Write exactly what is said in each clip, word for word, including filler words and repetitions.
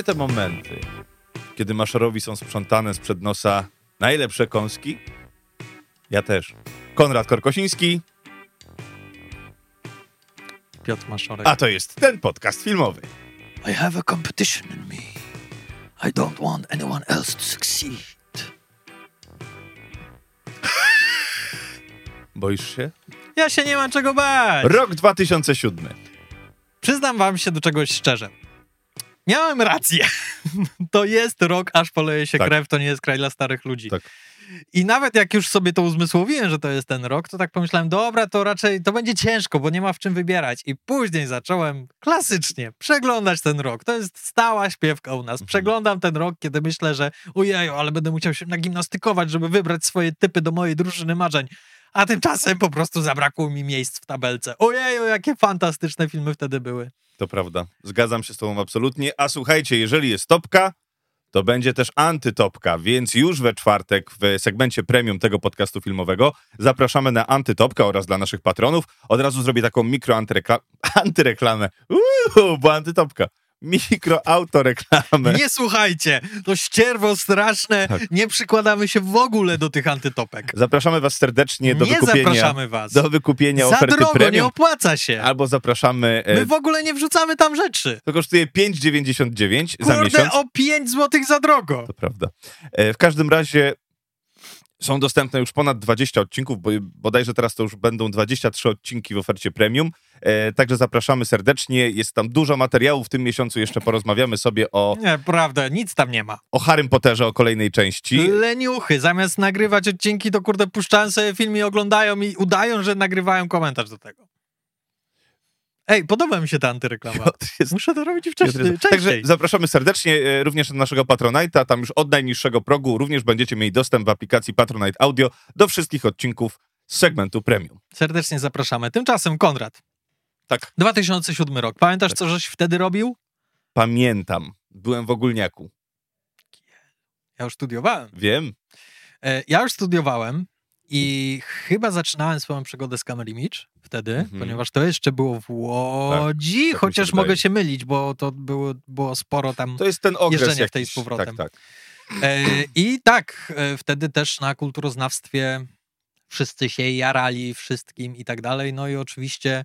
Lubicie te momenty, kiedy Maszerowi są sprzątane sprzed nosa najlepsze kąski? Ja też. Konrad Korkosiński. Piotr Maszorek. A to jest ten podcast filmowy. I have a competition in me. I don't want anyone else to succeed. Boisz się? Ja się nie mam czego bać. Rok dwa tysiące siódmy. Przyznam wam się do czegoś szczerze. Miałem rację. To jest rok, aż poleje się tak. krew, to nie jest kraj dla starych ludzi. Tak. I nawet jak już sobie to uzmysłowiłem, że to jest ten rok, to tak pomyślałem, dobra, to raczej to będzie ciężko, bo nie ma w czym wybierać. I później zacząłem klasycznie przeglądać ten rok. To jest stała śpiewka u nas. Mhm. Przeglądam ten rok, kiedy myślę, że ojeju, ale będę musiał się nagimnastykować, żeby wybrać swoje typy do mojej drużyny marzeń. A tymczasem po prostu zabrakło mi miejsc w tabelce. Ojeju, jakie fantastyczne filmy wtedy były. To prawda. Zgadzam się z tobą absolutnie. A słuchajcie, jeżeli jest topka, to będzie też antytopka, więc już we czwartek w segmencie premium tego podcastu filmowego zapraszamy na antytopkę oraz dla naszych patronów. Od razu zrobię taką mikro antyrekla- antyreklamę. Uuu, bo antytopka. Mikroautoreklamę. Nie słuchajcie, to ścierwo straszne, Tak. nie przykładamy się w ogóle do tych antytopek. Zapraszamy was serdecznie do nie wykupienia. zapraszamy was. Do wykupienia Za oferty drogo, premium. nie opłaca się. Albo zapraszamy... E, My w ogóle nie wrzucamy tam rzeczy. to kosztuje pięć dziewięćdziesiąt dziewięć za Kurde, miesiąc. o pięć złotych za drogo. To prawda. E, w każdym razie są dostępne już ponad dwadzieścia odcinków, bo bodajże teraz to już będą dwadzieścia trzy odcinki w ofercie premium. E, także zapraszamy serdecznie. Jest tam dużo materiału. W tym miesiącu jeszcze porozmawiamy sobie o, Nie, prawda, nic tam nie ma. o Harrym Potterze, o kolejnej części. Leniuchy, zamiast nagrywać odcinki, to kurde puszczają sobie film i oglądają i udają, że nagrywają komentarz do tego. Ej, podoba mi się ta antyreklama. Jest... Muszę to robić wcześniej, częściej. Także zapraszamy serdecznie e, również do naszego Patronite'a. Tam już od najniższego progu również będziecie mieli dostęp w aplikacji Patronite Audio do wszystkich odcinków z segmentu premium. Serdecznie zapraszamy. Tymczasem Konrad. Tak. dwa tysiące siódmy rok. Pamiętasz, Tak. co żeś wtedy robił? Pamiętam. Byłem w Ogólniaku. Ja już studiowałem. Wiem. E, ja już studiowałem i chyba zaczynałem swoją przygodę z Camera Image wtedy, Mhm. ponieważ to jeszcze było w Łodzi, tak mi się chociaż wydaje. mogę się mylić, bo to było, było sporo tam To jest ten okres jeżdżenia w tej z jakiś. powrotem. Tak, tak. E, I tak, e, wtedy też na kulturoznawstwie wszyscy się jarali wszystkim i tak dalej. No i oczywiście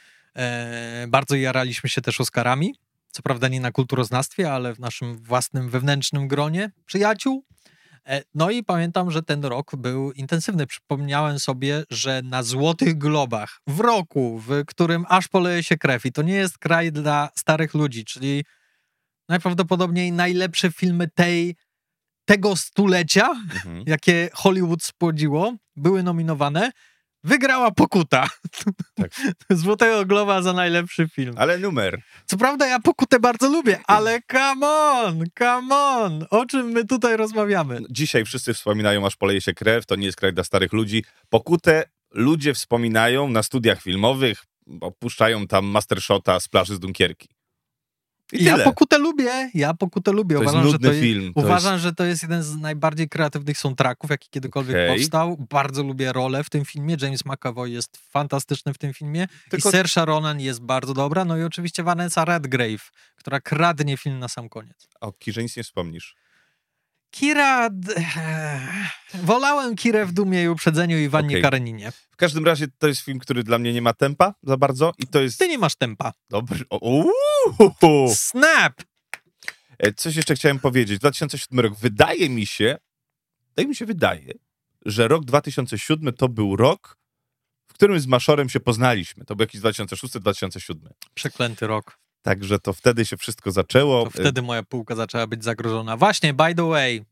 e, bardzo jaraliśmy się też Oscarami. Co prawda nie na kulturoznawstwie, ale w naszym własnym wewnętrznym gronie przyjaciół. E, no i pamiętam, że ten rok był intensywny. Przypomniałem sobie, że na Złotych Globach, w roku, w którym aż poleje się krew i to nie jest kraj dla starych ludzi, czyli najprawdopodobniej najlepsze filmy tej, tego stulecia, Mhm. jakie Hollywood spłodziło, były nominowane. Wygrała Pokuta. Tak. Złotego Globa za najlepszy film. Ale numer. Co prawda ja Pokutę bardzo lubię, ale come on, come on. O czym my tutaj rozmawiamy? Dzisiaj wszyscy wspominają, aż poleje się krew, to nie jest kraj dla starych ludzi. Pokutę ludzie wspominają na studiach filmowych, bo puszczają tam Mastershota z plaży z Dunkierki. I Ja tyle. Pokutę lubię, ja Pokutę lubię. To jest uważam, nudny że to film. Jest, To uważam, jest... że to jest jeden z najbardziej kreatywnych soundtracków, jaki kiedykolwiek Okej. powstał. Bardzo lubię rolę w tym filmie. James McAvoy jest fantastyczny w tym filmie. Tylko- I Saoirse Ronan jest bardzo dobra. No i oczywiście Vanessa Redgrave, która kradnie film na sam koniec. O Kirze nic nie wspomnisz. Kira... d- Wolałem Kirę w Dumie i Uprzedzeniu i Wannie Okej. Kareninie. W każdym razie to jest film, który dla mnie nie ma tempa za bardzo i to jest Ty nie masz tempa. dobry. O, uuu. Snap! E, Coś jeszcze chciałem powiedzieć. dwa tysiące siódmy rok. Wydaje mi się, tak mi się wydaje, że rok dwa tysiące siódmy to był rok, w którym z Maszorem się poznaliśmy. To był jakiś dwa tysiące szósty dwa tysiące siódmy. Przeklęty rok. Także to wtedy się wszystko zaczęło. To wtedy moja półka zaczęła być zagrożona. Właśnie, by the way,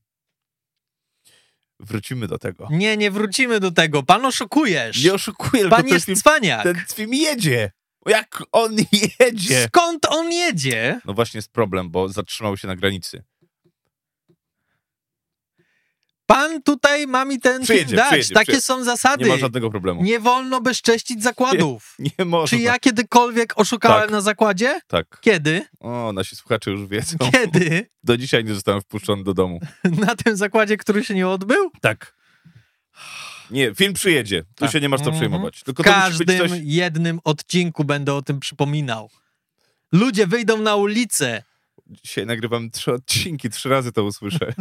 Wrócimy do tego. nie, nie wrócimy do tego. Pan oszukujesz. Nie oszukuję, tylko Pan ten jest film, cwaniak. ten film jedzie. Jak on jedzie? Skąd on jedzie? No właśnie jest problem, bo zatrzymał się na granicy. Pan tutaj ma mi ten Przyjedzie, film dać. przyjedzie, Takie przyjedzie. są zasady. Nie ma żadnego problemu. Nie wolno bezcześcić zakładów. Nie można. Czy ja kiedykolwiek oszukałem Tak. na zakładzie? Tak. Kiedy? O, nasi słuchacze już wiedzą. Kiedy? Do dzisiaj nie zostałem wpuszczony do domu. Na tym zakładzie, który się nie odbył? Tak. Nie, film przyjedzie. Tu Tak. się nie masz co Mhm. przejmować. W Tylko to musi być każdym coś... jednym odcinku będę o tym przypominał. Ludzie wyjdą na ulicę. dzisiaj nagrywam trzy odcinki, trzy razy to usłyszę.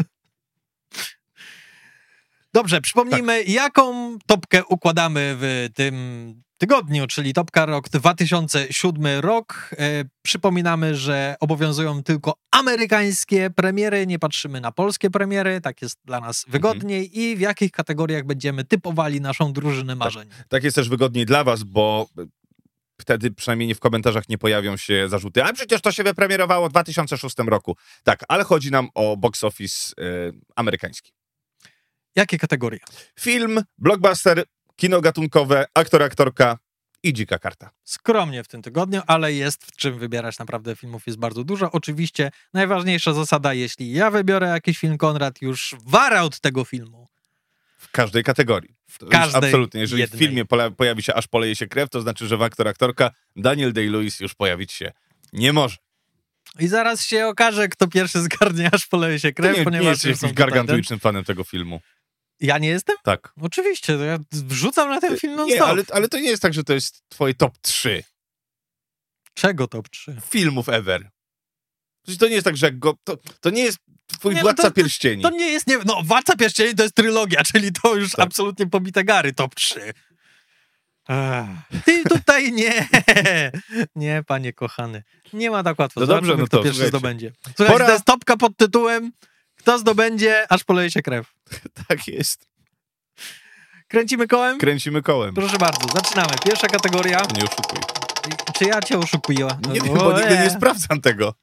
Dobrze, przypomnijmy, tak. jaką topkę układamy w tym tygodniu, czyli topka rok dwa tysiące siódmy rok. E, przypominamy, że obowiązują tylko amerykańskie premiery, nie patrzymy na polskie premiery, tak jest dla nas wygodniej mhm. i w jakich kategoriach będziemy typowali naszą drużynę marzeń. Tak, tak jest też wygodniej dla was, bo wtedy przynajmniej w komentarzach nie pojawią się zarzuty, a przecież to się wypremierowało w dwa tysiące szóstym roku. Tak, ale chodzi nam o box office e, amerykański. Jakie kategorie? Film, blockbuster, kino gatunkowe, aktor, aktorka i dzika karta. Skromnie w tym tygodniu, ale jest w czym wybierać. Naprawdę filmów jest bardzo dużo. Oczywiście najważniejsza zasada, jeśli ja wybiorę jakiś film, Konrad już wara od tego filmu. W każdej kategorii. W każdej absolutnie. Jeżeli jednej. w filmie pojawi się Aż poleje się krew, to znaczy, że w aktor, aktorka Daniel Day-Lewis już pojawić się nie może. I zaraz się okaże, kto pierwszy zgarnie Aż poleje się krew, nie, ponieważ... Nie jesteś jakimś gargantuicznym ten... fanem tego filmu. Ja nie jestem? Tak. Oczywiście, to ja wrzucam na ten film non Nie, stop. ale, ale to nie jest tak, że to jest twoje top trzy. Czego top trzy? Filmów ever. To nie jest tak, że jak go... To, to nie jest twój nie, Władca no to, Pierścieni. To, to nie jest... Nie, no, Władca Pierścieni to jest trylogia, czyli to już tak. absolutnie pobite gary, top trzy. Ach, ty tutaj nie. Nie, panie kochany. Nie ma tak łatwo. No dobrze, no kto to, pierwszy słuchajcie. zdobędzie. Słuchajcie, Pora... to jest topka pod tytułem Kto zdobędzie, aż poleje się krew. Tak jest. Kręcimy kołem? Kręcimy kołem. Proszę bardzo, zaczynamy. Pierwsza kategoria. Nie oszukuj. Czy ja cię oszukuję? Nie wiem, bo nigdy nie sprawdzam tego.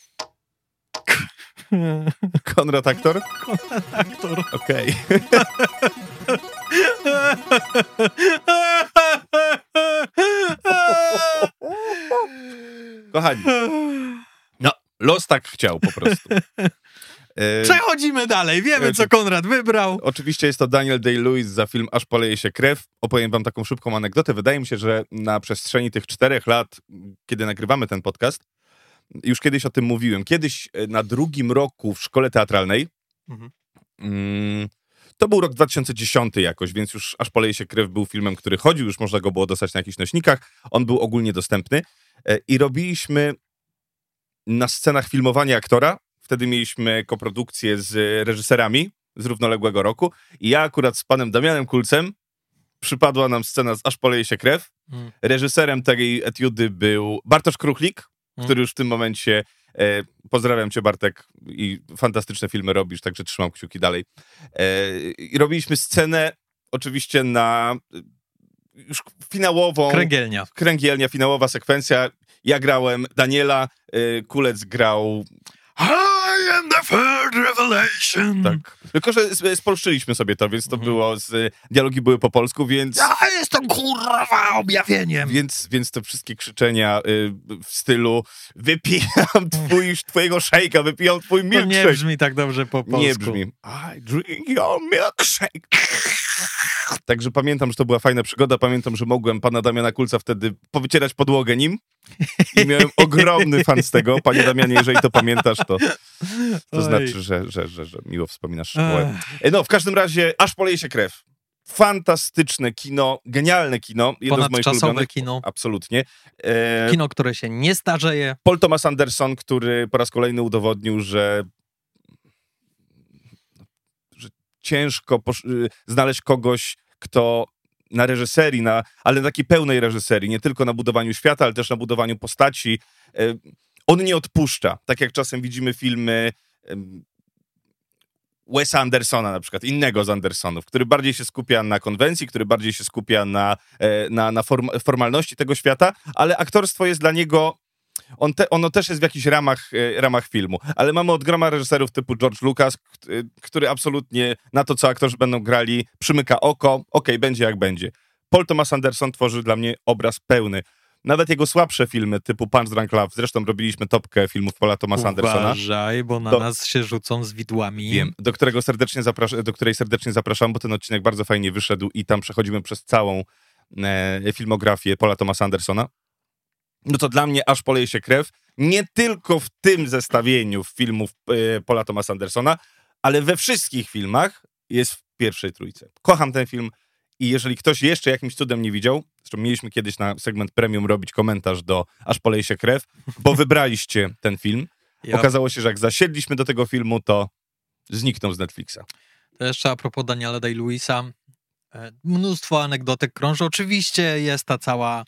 Konrad aktor? Konrad aktor. Okej. Kochani. No, los tak chciał po prostu. Przechodzimy dalej. Wiemy, co Konrad wybrał. Oczywiście jest to Daniel Day-Lewis za film Aż poleje się krew. Opowiem wam taką szybką anegdotę. Wydaje mi się, że na przestrzeni tych czterech lat, kiedy nagrywamy ten podcast, już kiedyś o tym mówiłem. Kiedyś na drugim roku w szkole teatralnej, mhm. mm, to był rok dwa tysiące dziesiąty jakoś, więc już Aż poleje się krew był filmem, który chodził, już można go było dostać na jakichś nośnikach. On był ogólnie dostępny. I robiliśmy na scenach filmowania aktora. Wtedy mieliśmy koprodukcję z reżyserami z równoległego roku i ja akurat z panem Damianem Kulcem przypadła nam scena z Aż poleje się krew. Mm. Reżyserem tej etiudy był Bartosz Kruchlik, mm. który już w tym momencie, e, pozdrawiam cię Bartek i fantastyczne filmy robisz, także trzymam kciuki dalej. E, I robiliśmy scenę oczywiście na już finałową... Kręgielnia. Kręgielnia, finałowa sekwencja. Ja grałem Daniela, e, Kulec grał... I am the third revelation. Tak. Tylko, że spolszczyliśmy sobie to, więc to mhm. było, z, dialogi były po polsku, więc... Ja jestem kurwa objawieniem. Więc, więc te wszystkie krzyczenia y, w stylu wypijam twój, twojego szejka, wypijam twój milkshake. To nie brzmi tak dobrze po polsku. Nie brzmi. I drink your milkshake. Także pamiętam, że to była fajna przygoda. Pamiętam, że mogłem pana Damiana Kulca wtedy powycierać podłogę nim. I miałem ogromny fan z tego. Panie Damianie, jeżeli to pamiętasz, to, to znaczy, że, że, że, że miło wspominasz szkołę. No, w każdym razie, Aż poleje się krew. Fantastyczne kino, genialne kino. Jedno z moich ulubionych. Kino. Absolutnie. E... Kino, które się nie starzeje. Paul Thomas Anderson, który po raz kolejny udowodnił, że, że ciężko posz- znaleźć kogoś, kto na reżyserii, na, ale na takiej pełnej reżyserii, nie tylko na budowaniu świata, ale też na budowaniu postaci. E... On nie odpuszcza. Tak jak czasem widzimy filmy e... Wesa Andersona na przykład, innego z Andersonów, który bardziej się skupia na konwencji, który bardziej się skupia na, na, na form, formalności tego świata, ale aktorstwo jest dla niego, on te, ono też jest w jakichś ramach, ramach filmu, ale mamy od groma reżyserów typu George Lucas, który absolutnie na to, co aktorzy będą grali, przymyka oko, okej, okay, będzie jak będzie. Paul Thomas Anderson tworzy dla mnie obraz pełny. Nawet jego słabsze filmy typu Punch Drunk Love, zresztą robiliśmy topkę filmów Paula Thomasa Andersona. Uważaj, bo na do, nas się rzucą z widłami. Wiem, do, którego serdecznie zapras- do której serdecznie zapraszam, bo ten odcinek bardzo fajnie wyszedł i tam przechodzimy przez całą e, filmografię Paula Thomasa Andersona. No to dla mnie Aż poleje się krew, nie tylko w tym zestawieniu filmów e, Paula Thomasa Andersona, ale we wszystkich filmach jest w pierwszej trójce. Kocham ten film. I jeżeli ktoś jeszcze jakimś cudem nie widział, zresztą mieliśmy kiedyś na segment premium robić komentarz do Aż poleje się krew, bo wybraliście ten film, Ja. Okazało się, że jak zasiedliśmy do tego filmu, to zniknął z Netflixa. To jeszcze a propos Daniela Day-Lewisa. E, Mnóstwo anegdotek krąży. Oczywiście jest ta cała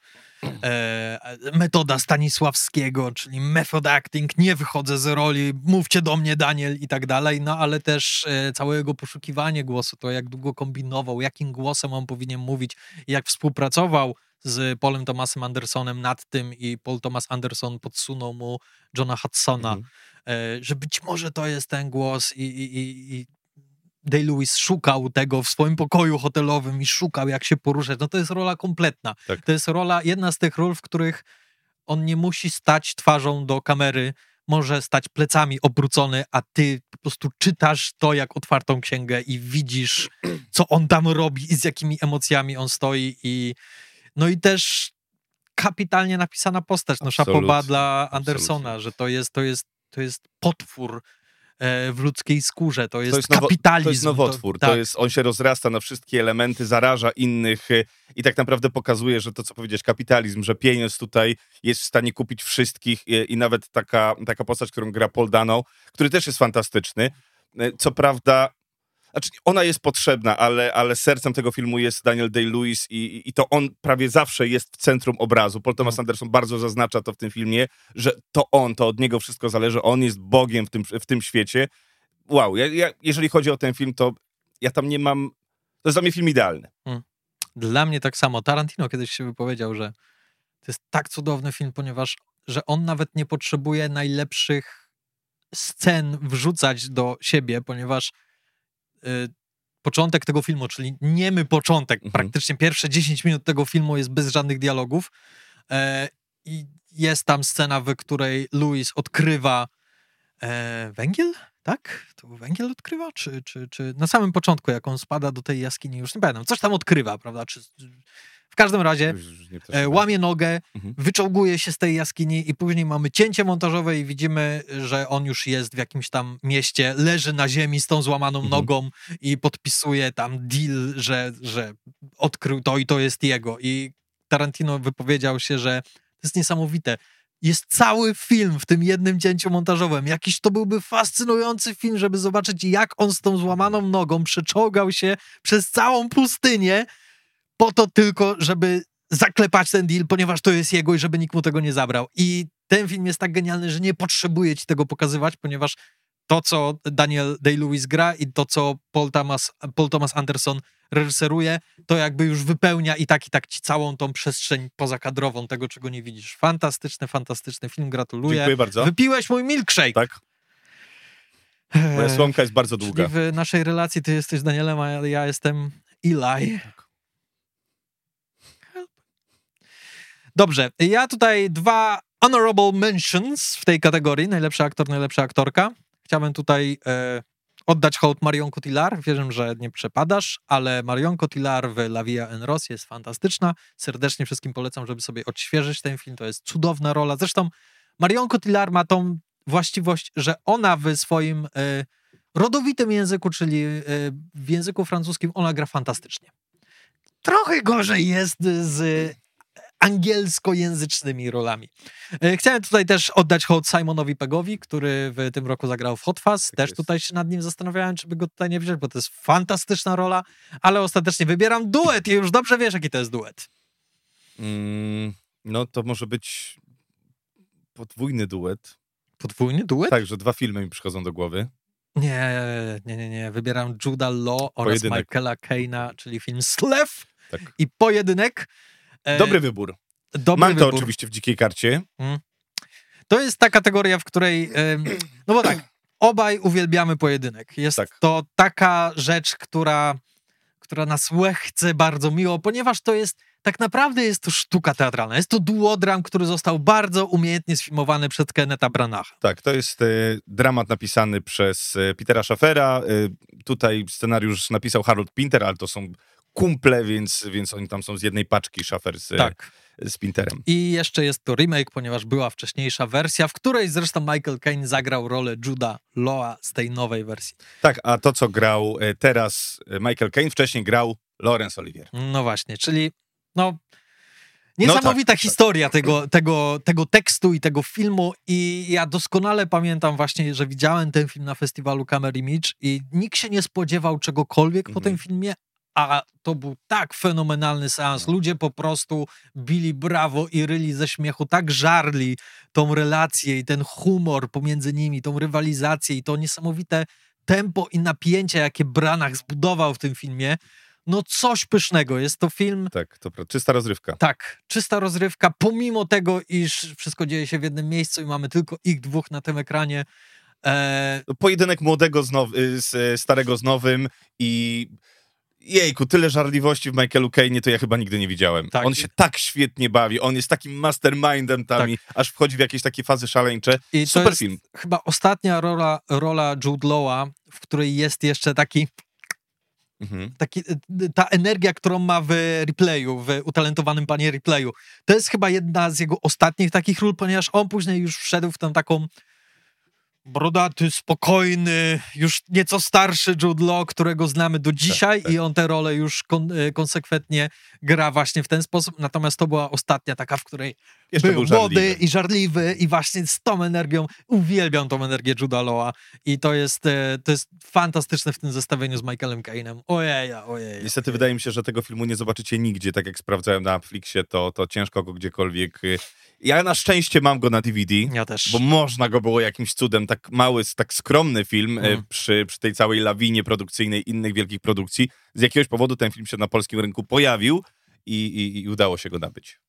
e, metoda Stanisławskiego, czyli method acting, nie wychodzę z roli, mówcie do mnie Daniel i tak dalej, no ale też e, całe jego poszukiwanie głosu, to jak długo kombinował, jakim głosem on powinien mówić, jak współpracował z Paulem Thomasem Andersonem nad tym i Paul Thomas Anderson podsunął mu Johna Hudsona, Mhm. e, że być może to jest ten głos i, i, i, i Day-Lewis szukał tego w swoim pokoju hotelowym i szukał, jak się poruszać. No to jest rola kompletna. Tak. To jest rola, jedna z tych ról, w których on nie musi stać twarzą do kamery, może stać plecami obrócony, a ty po prostu czytasz to jak otwartą księgę i widzisz, co on tam robi i z jakimi emocjami on stoi. I no i też kapitalnie napisana postać. No Absolutnie, szapoba dla Andersona, absolutnie. że to jest, to jest, to jest potwór e, w ludzkiej skórze. To jest, To jest, nowo, kapitalizm. to jest nowotwór, to, tak. jest, on się rozrasta na wszystkie elementy, zaraża innych y, i tak naprawdę pokazuje, że to, co powiedziałeś, kapitalizm, że pieniądz tutaj jest w stanie kupić wszystkich i, i nawet taka, taka postać, którą gra Paul Dano, który też jest fantastyczny. Y, Co prawda, znaczy ona jest potrzebna, ale, ale sercem tego filmu jest Daniel Day-Lewis i, i to on prawie zawsze jest w centrum obrazu. Paul Thomas No. Anderson bardzo zaznacza to w tym filmie, że to on, to od niego wszystko zależy, on jest Bogiem w tym, w tym świecie. Wow, ja, ja, jeżeli chodzi o ten film, to ja tam nie mam... To jest dla mnie film idealny. Dla mnie tak samo. Tarantino kiedyś się wypowiedział, że to jest tak cudowny film, ponieważ że on nawet nie potrzebuje najlepszych scen wrzucać do siebie, ponieważ y, początek tego filmu, czyli niemy początek, Mhm. praktycznie pierwsze dziesięć minut tego filmu jest bez żadnych dialogów e, i jest tam scena, w której Lewis odkrywa e, węgiel? Tak? To węgiel odkrywa? Czy, czy, czy na samym początku, jak on spada do tej jaskini, już nie pamiętam, coś tam odkrywa, prawda? Czy, w każdym razie Już- już nie- też e, nie łamie nogę, Mhm. wyczołguje się z tej jaskini i później mamy cięcie montażowe i widzimy, że on już jest w jakimś tam mieście, leży na ziemi z tą złamaną Mhm. nogą i podpisuje tam deal, że, że odkrył to i to jest jego. I Tarantino wypowiedział się, że to jest niesamowite. Jest cały film w tym jednym cięciu montażowym. Jakiś to byłby fascynujący film, żeby zobaczyć, jak on z tą złamaną nogą przeczołgał się przez całą pustynię po to tylko, żeby zaklepać ten deal, ponieważ to jest jego i żeby nikt mu tego nie zabrał. I ten film jest tak genialny, że nie potrzebuje ci tego pokazywać, ponieważ to, co Daniel Day-Lewis gra i to, co Paul Thomas, Paul Thomas Anderson reżyseruje, to jakby już wypełnia i tak, i tak ci całą tą przestrzeń pozakadrową tego, czego nie widzisz. Fantastyczny, fantastyczny film, gratuluję. Dziękuję bardzo. Wypiłeś mój milkshake. Tak? Moja słomka jest bardzo Czyli długa. w naszej relacji ty jesteś Danielem, a ja jestem Eli. Dobrze, ja tutaj dwa honorable mentions w tej kategorii, najlepszy aktor, najlepsza aktorka. Chciałbym tutaj e, oddać hołd Marion Cotillard. Wierzę, że nie przepadasz, ale Marion Cotillard w La Vie en Rose jest fantastyczna. Serdecznie wszystkim polecam, żeby sobie odświeżyć ten film. To jest cudowna rola. Zresztą Marion Cotillard ma tą właściwość, że ona w swoim e, rodowitym języku, czyli e, w języku francuskim, ona gra fantastycznie. Trochę gorzej jest z angielskojęzycznymi rolami. E, Chciałem tutaj też oddać hołd Simonowi Peggowi, który w tym roku zagrał w Hot Fuzz. Tak też jest. tutaj się nad nim zastanawiałem, czy by go tutaj nie wziąć, bo to jest fantastyczna rola, ale ostatecznie wybieram duet i już dobrze wiesz, jaki to jest duet. Mm, no to może być podwójny duet. Podwójny duet? Tak, że dwa filmy mi przychodzą do głowy. Nie, nie, nie, nie. Wybieram Juda Law oraz Pojedynek. Michaela Caina, czyli film Slave Tak. i Pojedynek. E, Dobry wybór. dobry Mam to wybór. oczywiście w dzikiej karcie. To jest ta kategoria, w której, em, no bo tak, obaj uwielbiamy pojedynek. Jest Tak. to taka rzecz, która, która nas łechce bardzo miło, ponieważ to jest, tak naprawdę jest to sztuka teatralna. Jest to duodram, który został bardzo umiejętnie sfilmowany przez Kennetha Branacha. Tak, to jest e, dramat napisany przez e, Petera Schaffera. E, tutaj scenariusz napisał Harold Pinter, ale to są kumple, więc, więc oni tam są z jednej paczki, Schaffer z, Tak. z Pinterem. I jeszcze jest to remake, ponieważ była wcześniejsza wersja, w której zresztą Michael Caine zagrał rolę Juda Lawa z tej nowej wersji. Tak, a to, co grał e, teraz e, Michael Caine, wcześniej grał Laurence Olivier. No właśnie, czyli no Niesamowita no tak, historia tak. Tego, tego, tego tekstu i tego filmu i ja doskonale pamiętam właśnie, że widziałem ten film na festiwalu Camera Image i nikt się nie spodziewał czegokolwiek Mhm. po tym filmie, a to był tak fenomenalny seans. No. Ludzie po prostu bili brawo i ryli ze śmiechu, tak żarli tą relację i ten humor pomiędzy nimi, tą rywalizację i to niesamowite tempo i napięcie, jakie Branagh zbudował w tym filmie. No coś pysznego. Jest to film... Tak, to prawda. Czysta rozrywka. Tak, czysta rozrywka, pomimo tego, iż wszystko dzieje się w jednym miejscu i mamy tylko ich dwóch na tym ekranie. E... Pojedynek młodego z, now- z starego z nowym i jejku, tyle żarliwości w Michaelu Caine'ie to ja chyba nigdy nie widziałem. Tak. On się tak świetnie bawi, on jest takim mastermindem tam Tak. i aż wchodzi w jakieś takie fazy szaleńcze. I to Super jest film. chyba ostatnia rola, rola Jude Law'a, w której jest jeszcze taki, Mhm. taki, ta energia, którą ma w Replayu, w utalentowanym panie Replayu. To jest chyba jedna z jego ostatnich takich ról, ponieważ on później już wszedł w tę taką brodaty, spokojny, już nieco starszy Jude Law, którego znamy do dzisiaj tak, tak. i on tę rolę już kon, konsekwentnie gra właśnie w ten sposób, natomiast to była ostatnia taka, w której Jeszcze był był młody żarliwy. i żarliwy i właśnie z tą energią, uwielbiam tą energię Jude'a Law'a i to jest, e, to jest fantastyczne w tym zestawieniu z Michaelem Caine'em. Ojej, ojej. Niestety wydaje mi się, że tego filmu nie zobaczycie nigdzie, tak jak sprawdzałem na Netflixie, to, to ciężko go gdziekolwiek. Ja na szczęście mam go na D V D, Ja też. bo można go było jakimś cudem, tak mały, tak skromny film Mm. e, przy, przy tej całej lawinie produkcyjnej innych wielkich produkcji. Z jakiegoś powodu ten film się na polskim rynku pojawił i, i, i udało się go nabyć.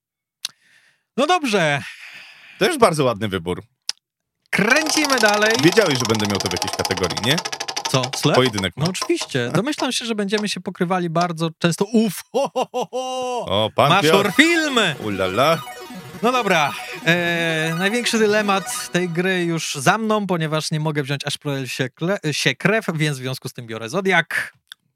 No dobrze, Też bardzo ładny wybór. kręcimy dalej. Wiedziałeś, że będę miał to w jakiejś kategorii, nie? Co, slap? Pojedynek. No oczywiście. Domyślam się, że będziemy się pokrywali bardzo często. Uf, ho, ho, ho, ho. O, pan Maszor Piotr. film! Ulala. No dobra, e, największy dylemat tej gry już za mną, ponieważ nie mogę wziąć aż pro się, kle- się krew, więc w związku z tym biorę Zodiak.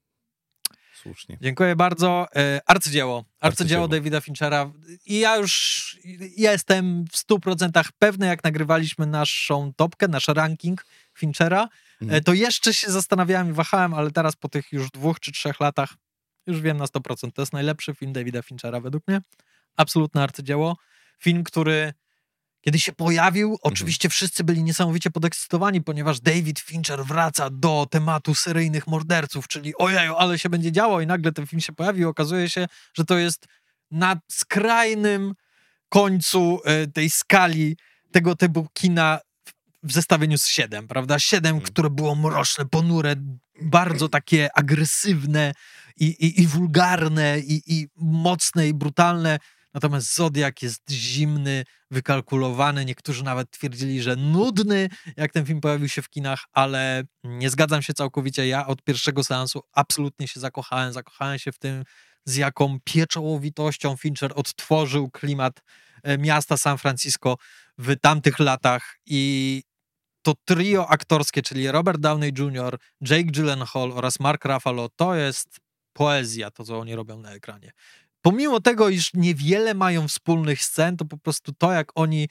Słusznie. Dziękuję bardzo. E, arcydzieło. Arcydzieło Arcydzieło. Davida Finchera. I ja już jestem w stu procentach pewny, jak nagrywaliśmy naszą topkę, nasz ranking Finchera, Mhm. e, to jeszcze się zastanawiałem i wahałem, ale teraz po tych już dwóch czy trzech latach już wiem na sto procent. To jest najlepszy film Davida Finchera według mnie. Absolutne arcydzieło. Film, który kiedy się pojawił, oczywiście wszyscy byli niesamowicie podekscytowani, ponieważ David Fincher wraca do tematu seryjnych morderców, czyli ojeju, ale się będzie działo i nagle ten film się pojawi i okazuje się, że to jest na skrajnym końcu e, tej skali tego typu kina w zestawieniu z siedem, prawda? siedem, Hmm. które było mroczne, ponure, bardzo takie agresywne i, i, i wulgarne i, i mocne i brutalne. Natomiast Zodiak jest zimny, wykalkulowany. Niektórzy nawet twierdzili, że nudny, jak ten film pojawił się w kinach, ale nie zgadzam się całkowicie. Ja od pierwszego seansu absolutnie się zakochałem. Zakochałem się w tym, z jaką pieczołowitością Fincher odtworzył klimat e, miasta San Francisco w tamtych latach i to trio aktorskie, czyli Robert Downey junior, Jake Gyllenhaal oraz Mark Ruffalo, to jest poezja, to co oni robią na ekranie. Pomimo tego, iż niewiele mają wspólnych scen, to po prostu to, jak oni,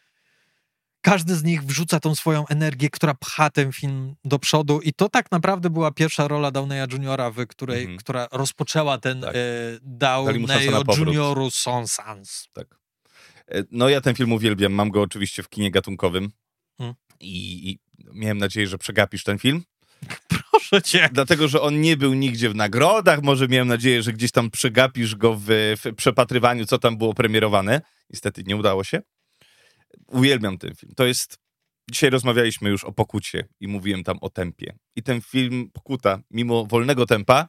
każdy z nich wrzuca tą swoją energię, która pcha ten film do przodu i to tak naprawdę była pierwsza rola Downeya juniora, w której, Mhm. która rozpoczęła ten Tak. e, Dali mu szansę na Downeyo powrót. junioru Sans. Tak. E, No ja ten film uwielbiam, mam go oczywiście w kinie gatunkowym Hmm. i, i miałem nadzieję, że przegapisz ten film, Proszę cię. dlatego, że on nie był nigdzie w nagrodach, może miałem nadzieję, że gdzieś tam przegapisz go w, w przepatrywaniu, co tam było premierowane. Niestety nie udało się. Uwielbiam ten film. To jest... Dzisiaj rozmawialiśmy już o Pokucie i mówiłem tam o tempie. I ten film Pokuta, mimo wolnego tempa,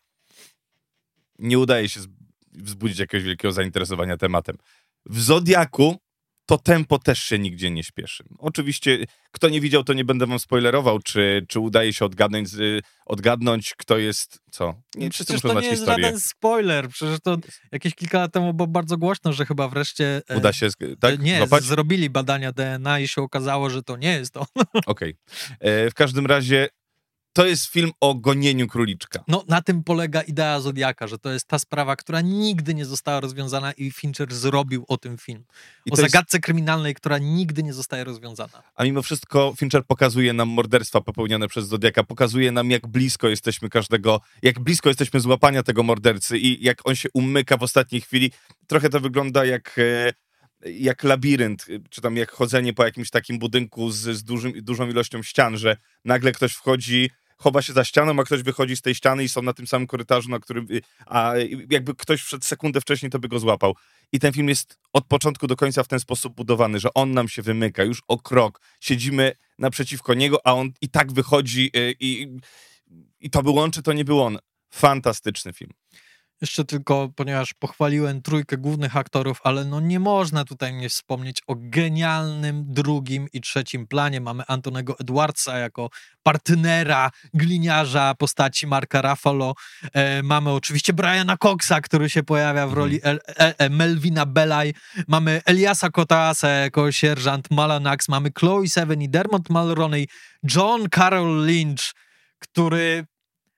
nie udaje się wzbudzić jakiegoś wielkiego zainteresowania tematem. W Zodiaku to tempo też się nigdzie nie śpieszy. Oczywiście, kto nie widział, to nie będę wam spoilerował, czy, czy udaje się odgadnąć, z- odgadnąć, kto jest co. Nie wszyscy Przecież muszą to znać nie jest historię. żaden spoiler. Przecież to jakieś kilka lat temu było bardzo głośno, że chyba wreszcie e, Uda się, sk- tak? nie, Złapać? zrobili badania D N A i się okazało, że to nie jest to. Okej. E, W każdym razie to jest film o gonieniu króliczka. No, na tym polega idea Zodiaka, że to jest ta sprawa, która nigdy nie została rozwiązana i Fincher zrobił o tym film. I o to jest- zagadce kryminalnej, która nigdy nie zostaje rozwiązana. A mimo wszystko Fincher pokazuje nam morderstwa popełnione przez Zodiaka, pokazuje nam, jak blisko jesteśmy każdego, jak blisko jesteśmy złapania tego mordercy i jak on się umyka w ostatniej chwili. Trochę to wygląda jak, e, jak labirynt, czy tam jak chodzenie po jakimś takim budynku z, z dużym, dużą ilością ścian, że nagle ktoś wchodzi, chowa się za ścianą, a ktoś wychodzi z tej ściany i są na tym samym korytarzu, na którym, a jakby ktoś wszedł sekundę wcześniej, to by go złapał. I ten film jest od początku do końca w ten sposób budowany, że on nam się wymyka już o krok. Siedzimy naprzeciwko niego, a on i tak wychodzi i, i, i to by łączy, to nie był on. Fantastyczny film. Jeszcze tylko, ponieważ pochwaliłem trójkę głównych aktorów, ale no nie można tutaj nie wspomnieć o genialnym drugim i trzecim planie. Mamy Antonego Edwardsa jako partnera, gliniarza postaci Marka Ruffalo. E, mamy oczywiście Briana Coxa, który się pojawia w roli El, e, e, Melvina Belaj. Mamy Eliasa Koteasa jako sierżant Malanax. Mamy Chloe Sevigny i Dermot Mulroney. John Carroll Lynch, który...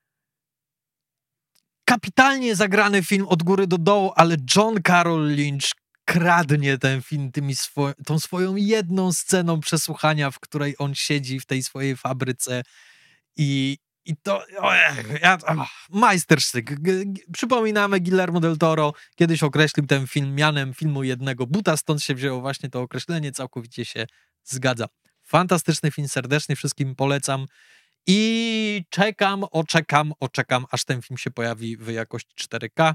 Kapitalnie zagrany film od góry do dołu, ale John Carroll Lynch kradnie ten film tymi swo- tą swoją jedną sceną przesłuchania, w której on siedzi w tej swojej fabryce i, i to... Ojej, ja, ach, majstersztyk. G- g- przypominamy, Guillermo del Toro kiedyś określił ten film mianem filmu jednego buta, stąd się wzięło właśnie to określenie, całkowicie się zgadza. Fantastyczny film, serdecznie wszystkim polecam. I czekam, oczekam, oczekam, aż ten film się pojawi w jakości cztery K.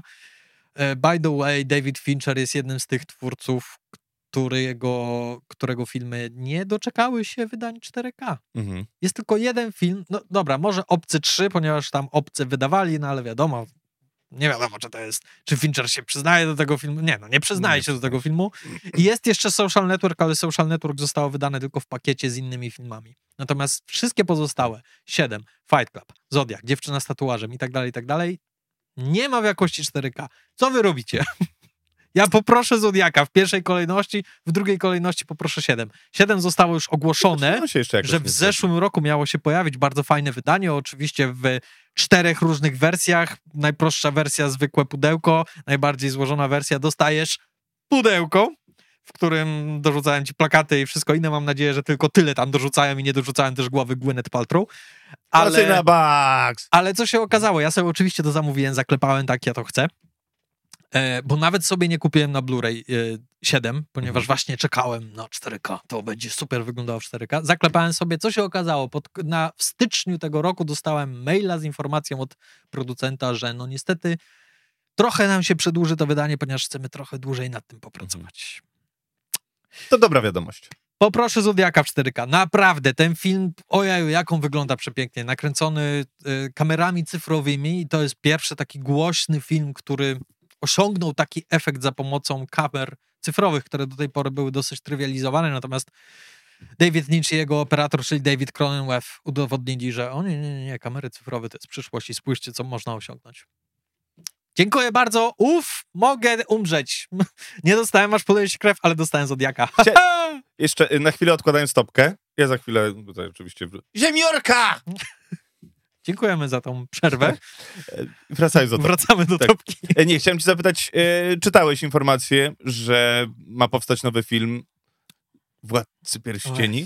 By the way, David Fincher jest jednym z tych twórców, którego, którego filmy nie doczekały się wydań cztery K. Mhm. Jest tylko jeden film, no dobra, może Obcy trzy, ponieważ tam Obcy wydawali, no ale wiadomo, nie wiadomo, czy to jest, czy Fincher się przyznaje do tego filmu. Nie, no nie przyznaje Nie się do tego filmu. I jest jeszcze Social Network, ale Social Network zostało wydane tylko w pakiecie z innymi filmami. Natomiast wszystkie pozostałe, siedem, Fight Club, Zodiak, Dziewczyna z tatuażem i tak dalej, i tak dalej, nie ma w jakości cztery K. Co wy robicie? Ja poproszę Zodiaka w pierwszej kolejności, w drugiej kolejności poproszę siedem. siedem zostało już ogłoszone, No się jeszcze jakoś że w nie zeszłym roku miało się pojawić bardzo fajne wydanie, oczywiście w czterech różnych wersjach. Najprostsza wersja, zwykłe pudełko, najbardziej złożona wersja, dostajesz pudełko, w którym dorzucałem ci plakaty i wszystko inne. Mam nadzieję, że tylko tyle tam dorzucałem i nie dorzucałem też głowy Gwyneth Paltrow. Ale... na Ale, box! ale co się okazało? Ja sobie oczywiście to zamówiłem, zaklepałem, tak, ja to chcę. E, bo nawet sobie nie kupiłem na Blu-ray e, siedem, ponieważ Mhm. właśnie czekałem na cztery K. To będzie super wyglądało w cztery K. Zaklepałem sobie, co się okazało. Pod, na, w styczniu tego roku dostałem maila z informacją od producenta, że no niestety trochę nam się przedłuży to wydanie, ponieważ chcemy trochę dłużej nad tym popracować. To dobra wiadomość. Poproszę Zodiaka w cztery K. Naprawdę, ten film, ojeju, jak on wygląda przepięknie. Nakręcony y, kamerami cyfrowymi i to jest pierwszy taki głośny film, który osiągnął taki efekt za pomocą kamer cyfrowych, które do tej pory były dosyć trywializowane, natomiast David Lynch i jego operator, czyli David Cronenweth, udowodnili, że o nie, nie, nie, kamery cyfrowe to jest przyszłość i spójrzcie, co można osiągnąć. Dziękuję bardzo. Uff, mogę umrzeć. Nie dostałem aż podejść krew, ale dostałem Zodiaka. Chcia- Jeszcze y, na chwilę odkładając stopkę. Ja za chwilę tutaj oczywiście... wr- Ziemiorka! Dziękujemy za tą przerwę. Wracając do tego. Wracamy do Tak. topki. E, Nie, chciałem ci zapytać, e, czytałeś informację, że ma powstać nowy film Władcy Pierścieni?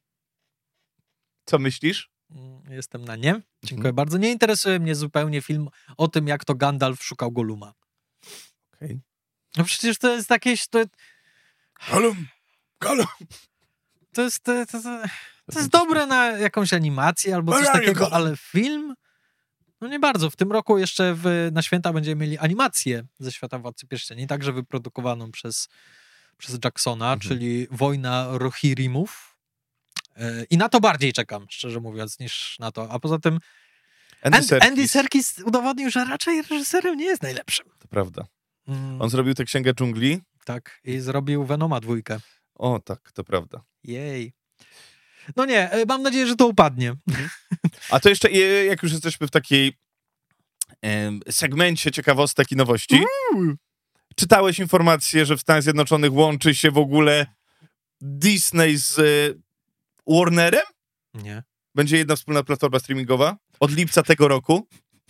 Co myślisz? Jestem na nie. Dziękuję Mhm. bardzo. Nie interesuje mnie zupełnie film o tym, jak to Gandalf szukał Goluma. Okej. No przecież to jest jakieś... To, Golum! Golum! to jest... To, to, to, to jest dobre na jakąś animację albo coś takiego, ale film? No nie bardzo. W tym roku jeszcze w, na święta będziemy mieli animację ze Świata Władcy Pierścieni, także wyprodukowaną przez, przez Jacksona, Mhm. czyli Wojna Rohirrimów. Yy, I na to bardziej czekam, szczerze mówiąc, niż na to. A poza tym Andy Andy, Serkis. Andy Serkis udowodnił, że raczej reżyserem nie jest najlepszym. To prawda. Mm, On zrobił tę Księgę Dżungli? tak, i zrobił Venoma dwójkę. O, tak, to prawda. Jej. No nie, e, mam nadzieję, że to upadnie. A to jeszcze, e, jak już jesteśmy w takiej em, segmencie ciekawostek i nowości, czytałeś informację, że w Stanach Zjednoczonych łączy się w ogóle Disney z e, Warnerem? Nie. będzie jedna wspólna platforma streamingowa od lipca tego roku.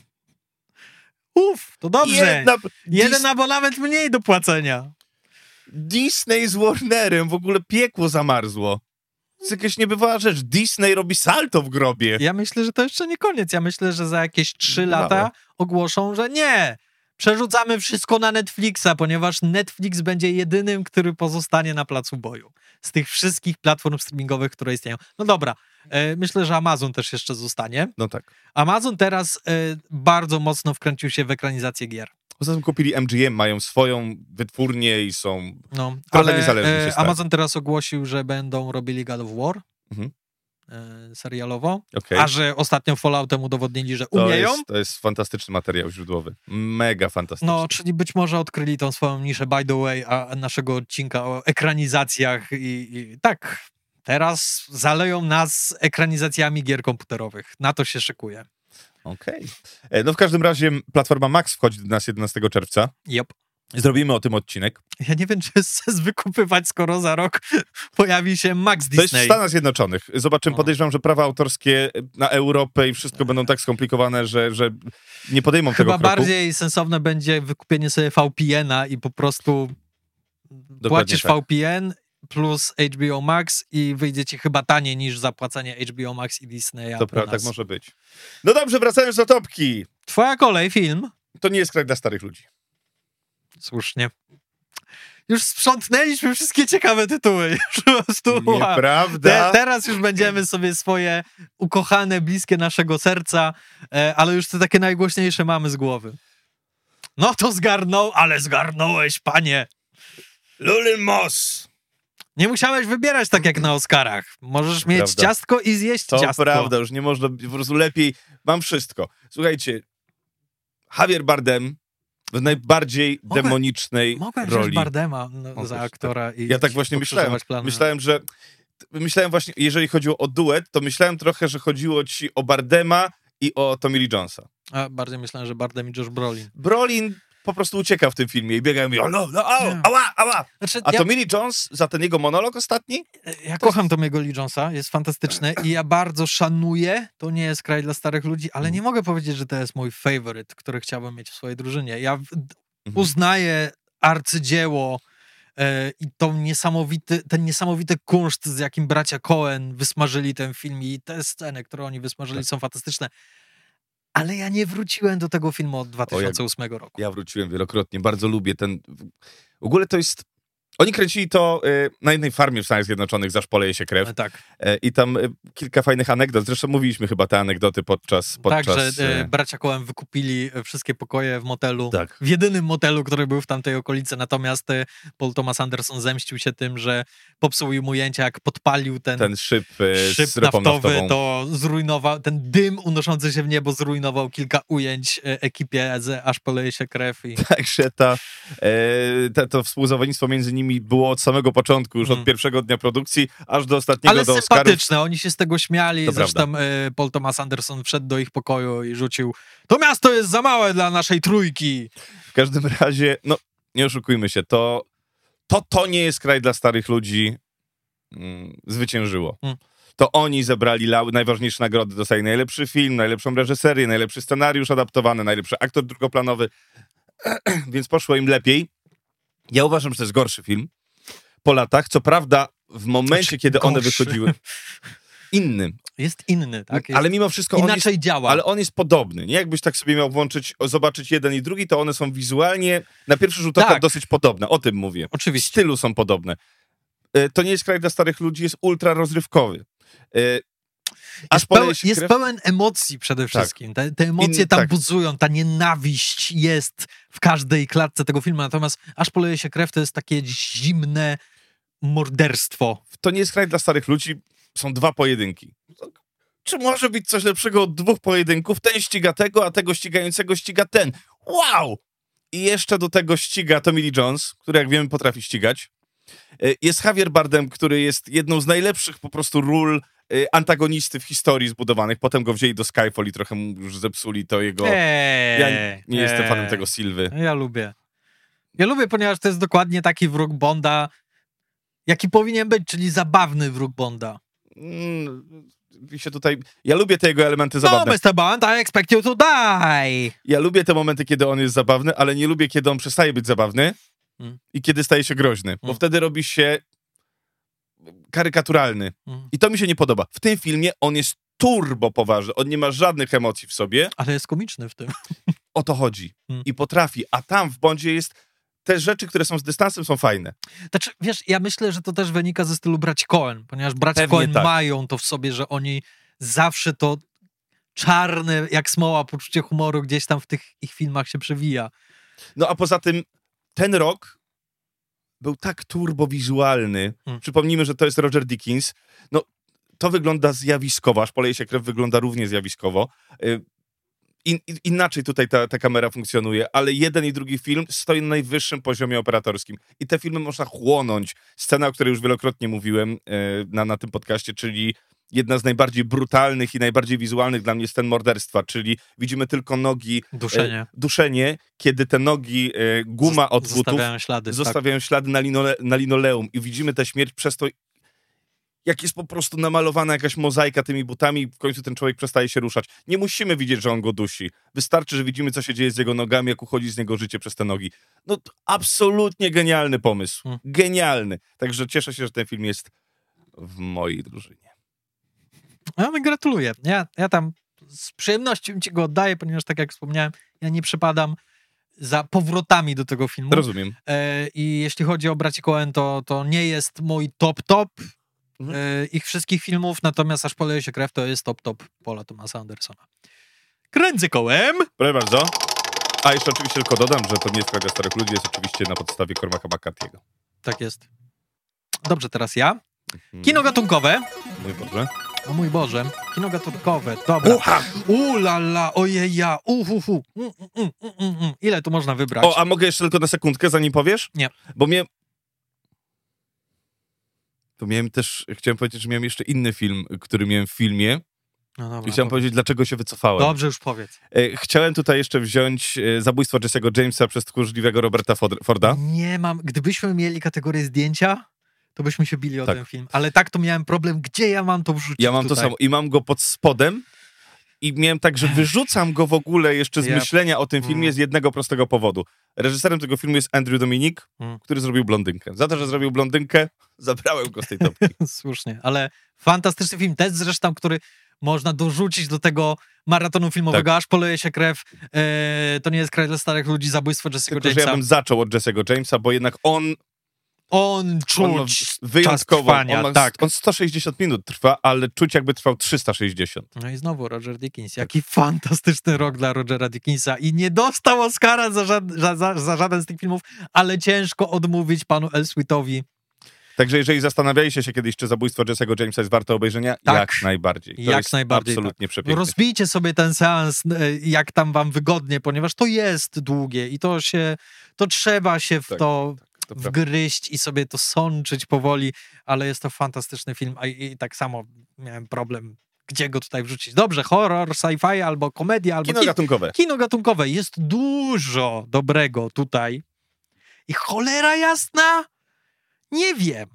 Uff, to dobrze. Jedna, Jeden Dis- abonament mniej do płacenia. Disney z Warnerem, w ogóle piekło zamarzło. To jest jakaś niebywała rzecz. Disney robi salto w grobie. Ja myślę, że to jeszcze nie koniec. Ja myślę, że za jakieś trzy Niebywałe. lata ogłoszą, że nie. Przerzucamy wszystko na Netflixa, ponieważ Netflix będzie jedynym, który pozostanie na placu boju. Z tych wszystkich platform streamingowych, które istnieją. No dobra, e, myślę, że Amazon też jeszcze zostanie. No tak. Amazon teraz e, bardzo mocno wkręcił się w ekranizację gier. Poza tym kupili M G M, mają swoją wytwórnię i są... No, Trochę ale niezależni się e, stali. Amazon teraz ogłosił, że będą robili God of War Mhm. e, serialowo, Okej. a że ostatnio Falloutem udowodnili, że To umieją. jest, to jest fantastyczny materiał źródłowy. Mega fantastyczny. No, czyli być może odkryli tą swoją niszę, by the way, a naszego odcinka o ekranizacjach i, i tak, teraz zaleją nas ekranizacjami gier komputerowych. Na to się szykuje. Okej. E, No w każdym razie platforma Max wchodzi do nas jedenastego czerwca. Yep. Zrobimy o tym odcinek. Ja nie wiem, czy jest sens wykupywać, skoro za rok pojawi się Max To jest w Disney. Stanach Zjednoczonych. Zobaczymy, No. podejrzewam, że prawa autorskie na Europę i wszystko będą tak skomplikowane, że, że nie podejmą Chyba tego kroku. bardziej sensowne będzie wykupienie sobie V P N-a i po prostu płacisz tak. V P N plus H B O Max i wyjdzie ci chyba taniej niż zapłacenie H B O Max i Disneya. To u prawda, nas. tak może być. No dobrze, wracając do topki. Twoja kolej, film. To nie jest kraj dla starych ludzi. Słusznie. Już sprzątnęliśmy wszystkie ciekawe tytuły. Już po prostu, wow. Nieprawda. Te, teraz już będziemy sobie swoje ukochane, bliskie naszego serca, e, ale już te takie najgłośniejsze mamy z głowy. No to zgarnął, ale zgarnąłeś, panie. Lulin Moss. Nie musiałeś wybierać tak jak na Oscarach. Możesz mieć Prawda. ciastko i zjeść To ciastko. prawda, już nie można, po prostu lepiej, mam wszystko. Słuchajcie, Javier Bardem w najbardziej Mogę- demonicznej Mogłem wziąć roli. Bardema no, Mogłeś, za aktora i Ja tak właśnie myślałem. pokrzyżować plany. Myślałem, że myślałem właśnie, jeżeli chodziło o duet, to myślałem trochę, że chodziło ci o Bardema i o Tommy Lee Jonesa. A bardziej myślałem, że Bardem i Josh Brolin. Brolin po prostu ucieka w tym filmie i biega i mówi, o no, no, au, Nie. ała, ała. Znaczy, A ja, Tommy Lee Jones za ten jego monolog ostatni? ja kocham Tommy'ego Lee Jonesa, jest fantastyczny i ja bardzo szanuję, to nie jest kraj dla starych ludzi, ale nie mogę powiedzieć, że to jest mój favorite, który chciałbym mieć w swojej drużynie. Ja w, uznaję arcydzieło e, i tą niesamowity, ten niesamowity kunszt, z jakim bracia Coen wysmażyli ten film i te sceny, które oni wysmażyli, są fantastyczne. Ale ja nie wróciłem do tego filmu od dwa tysiące ósmego roku. Ja wróciłem wielokrotnie, bardzo lubię ten... W ogóle to jest... Oni kręcili to y, na jednej farmie w Stanach Zjednoczonych, zaż poleje się krew. E, tak, E, I tam y, kilka fajnych anegdot. Zresztą mówiliśmy chyba te anegdoty podczas... podczas tak, że e, e, bracia Coen wykupili e, wszystkie pokoje w motelu, Tak. w jedynym motelu, który był w tamtej okolicy, natomiast e, Paul Thomas Anderson zemścił się tym, że popsuł im ujęcia, jak podpalił ten, ten szyb, e, szyb z ropą naftowy, naftową. to zrujnował, ten dym unoszący się w niebo zrujnował kilka ujęć e, ekipie, z, aż poleje się krew i... Także ta, e, te, to współzawodnictwo między nimi było od samego początku, już Mm. od pierwszego dnia produkcji, aż do ostatniego, Ale do Oscarów. sympatyczne, oni się z tego śmiali, To zresztą e, Paul Thomas Anderson wszedł do ich pokoju i rzucił: to miasto jest za małe dla naszej trójki. W każdym razie, no nie oszukujmy się, to to, to nie jest kraj dla starych ludzi mm, zwyciężyło. Mm. To oni zebrali lau- najważniejsze nagrody, dostali najlepszy film, najlepszą reżyserię, najlepszy scenariusz adaptowany, najlepszy aktor drugoplanowy, więc poszło im lepiej. Ja uważam, że to jest gorszy film po latach. Co prawda w momencie, Znaczy, kiedy one gorszy. wychodziły, inny. Jest inny, tak? Jest, Ale mimo wszystko on jest, inaczej działa. ale on jest podobny. Nie jakbyś tak sobie miał włączyć, o, zobaczyć jeden i drugi, to one są wizualnie na pierwszy rzut oka Tak. dosyć podobne. O tym mówię. W Oczywiście. stylu są podobne. E, To nie jest kraj dla starych ludzi, jest ultra rozrywkowy. E, Aż Jest, peł, poleje się jest krew. pełen emocji przede wszystkim. Te, te emocje In- tam tak. buzują, ta nienawiść jest w każdej klatce tego filmu, natomiast aż poleje się krew, to jest takie zimne morderstwo. To nie jest kraj dla starych ludzi, są dwa pojedynki. Czy może być coś lepszego od dwóch pojedynków? Ten ściga tego, a tego ścigającego ściga ten. Wow! I jeszcze do tego ściga Tommy Lee Jones, który jak wiemy potrafi ścigać. E, Jest Javier Bardem, który jest jedną z najlepszych po prostu ról e, antagonisty w historii zbudowanych. Potem go wzięli do Skyfall i trochę mu już zepsuli to jego... Eee, Ja nie, nie jestem eee. fanem tego Sylwy. Ja lubię. Ja lubię, ponieważ to jest dokładnie taki wróg Bonda, jaki powinien być, czyli zabawny wróg Bonda. Mm, mi się tutaj... Ja lubię te jego elementy No, zabawne. mister Bond, I expect you to die! Ja lubię te momenty, kiedy on jest zabawny, ale nie lubię, kiedy on przestaje być zabawny Mm. i kiedy staje się groźny, bo Mm. wtedy robi się karykaturalny. Mm. I to mi się nie podoba. W tym filmie on jest turbo poważny, on nie ma żadnych emocji w sobie, Ale jest komiczny w tym. o to chodzi. Mm. I potrafi, a tam w Bondzie jest... Te rzeczy, które są z dystansem, są fajne. Znaczy, wiesz, ja myślę, że to też wynika ze stylu braci Coen, ponieważ bracia Pewnie Coen tak. mają to w sobie, że oni zawsze to czarne, jak smoła, poczucie humoru gdzieś tam w tych ich filmach się przewija. No a poza tym ten rok był tak turbowizualny. Mm. Przypomnijmy, że to jest Roger Deakins. No, to wygląda zjawiskowo, aż Poleje się krew wygląda równie zjawiskowo. Y, In, in, inaczej tutaj ta, ta kamera funkcjonuje, ale jeden i drugi film stoi na najwyższym poziomie operatorskim. I te filmy można chłonąć. Scena, o której już wielokrotnie mówiłem e, na, na tym podcaście, czyli jedna z najbardziej brutalnych i najbardziej wizualnych dla mnie scen morderstwa, czyli widzimy tylko nogi, Duszenie. e, duszenie, kiedy te nogi, e, guma od butów Zostawiają ślady. zostawiają ślady na, linole, na linoleum i widzimy tę śmierć przez to, jak jest po prostu namalowana jakaś mozaika tymi butami i w końcu ten człowiek przestaje się ruszać. Nie musimy widzieć, że on go dusi. Wystarczy, że widzimy, co się dzieje z jego nogami, jak uchodzi z niego życie przez te nogi. No to absolutnie genialny pomysł. Hmm. Genialny. Także cieszę się, że ten film jest w mojej drużynie. Ja no, gratuluję. Ja, ja tam z przyjemnością ci go oddaję, ponieważ tak jak wspomniałem, ja nie przepadam za powrotami do tego filmu. Rozumiem. E, I jeśli chodzi o braci Coen, to, to nie jest mój top top Mhm. e, ich wszystkich filmów, natomiast Aż poleje się krew to jest top top Paula Thomasa Andersona. Kręcę kołem! Proszę bardzo. A jeszcze oczywiście tylko dodam, że to nie jest Kraga Starych Ludzi, jest oczywiście na podstawie Cormaca McCarthy'ego. Tak jest. Dobrze, teraz ja. Mhm. Kino gatunkowe. Mój Boże. O mój Boże. Kino gatunkowe. Dobra. Ucha! Ulala, ojeja, uhuhu. Mm, mm, mm, mm, mm. Ile tu można wybrać? O, a mogę jeszcze tylko na sekundkę, zanim powiesz? Nie. Bo mnie... To miałem też... Chciałem powiedzieć, że miałem jeszcze inny film, który miałem w filmie. No dobra, I chciałem powiedz. powiedzieć, dlaczego się wycofałem. Dobrze, już powiedz. E, Chciałem tutaj jeszcze wziąć e, zabójstwo Jesse'ego Jamesa przez tchórzliwego Roberta Ford- Forda. Nie mam. Gdybyśmy mieli kategorię zdjęcia, to byśmy się bili o Tak. ten film. Ale tak to miałem problem, gdzie ja mam to wrzucić Ja mam tutaj. to samo. I mam go pod spodem. I miałem tak, że wyrzucam go w ogóle jeszcze z Ja- myślenia o tym filmie Mm. z jednego prostego powodu. Reżyserem tego filmu jest Andrew Dominik, Mm. który zrobił Blondynkę. Za to, że zrobił Blondynkę, zabrałem go z tej topki. Słusznie, ale fantastyczny film. Też zresztą, który można dorzucić do tego maratonu filmowego, Tak. Aż poleje się krew. E, to nie jest kraj dla starych ludzi, zabójstwo Jesse'ego Tylko, że Jamesa. ja bym zaczął od Jesse'ego Jamesa, bo jednak on, On czuć on ma czas wyjątkowo, trwania, on, ma, tak. on sto sześćdziesiąt minut trwa, ale czuć jakby trwał trzysta sześćdziesiąt. No i znowu Roger Deakins. Jaki fantastyczny rok dla Rogera Deakinsa. I nie dostał Oscara za, żad, za, za, za żaden z tych filmów, ale ciężko odmówić panu Elswitowi. Także jeżeli zastanawialiście się kiedyś, czy zabójstwo Jesse'ego Jamesa jest warte obejrzenia, Tak. jak najbardziej. To Jak jest najbardziej, absolutnie przepiękne. Rozbijcie sobie ten seans, e, jak tam wam wygodnie, ponieważ to jest długie i to się, to trzeba się w Tak, to To prawda. wgryźć i sobie to sączyć powoli, ale jest to fantastyczny film, a i, i tak samo miałem problem, gdzie go tutaj wrzucić. Dobrze, horror, sci-fi, albo komedia, albo Kino ki- gatunkowe. kino gatunkowe. Jest dużo dobrego tutaj i cholera jasna, nie wiem.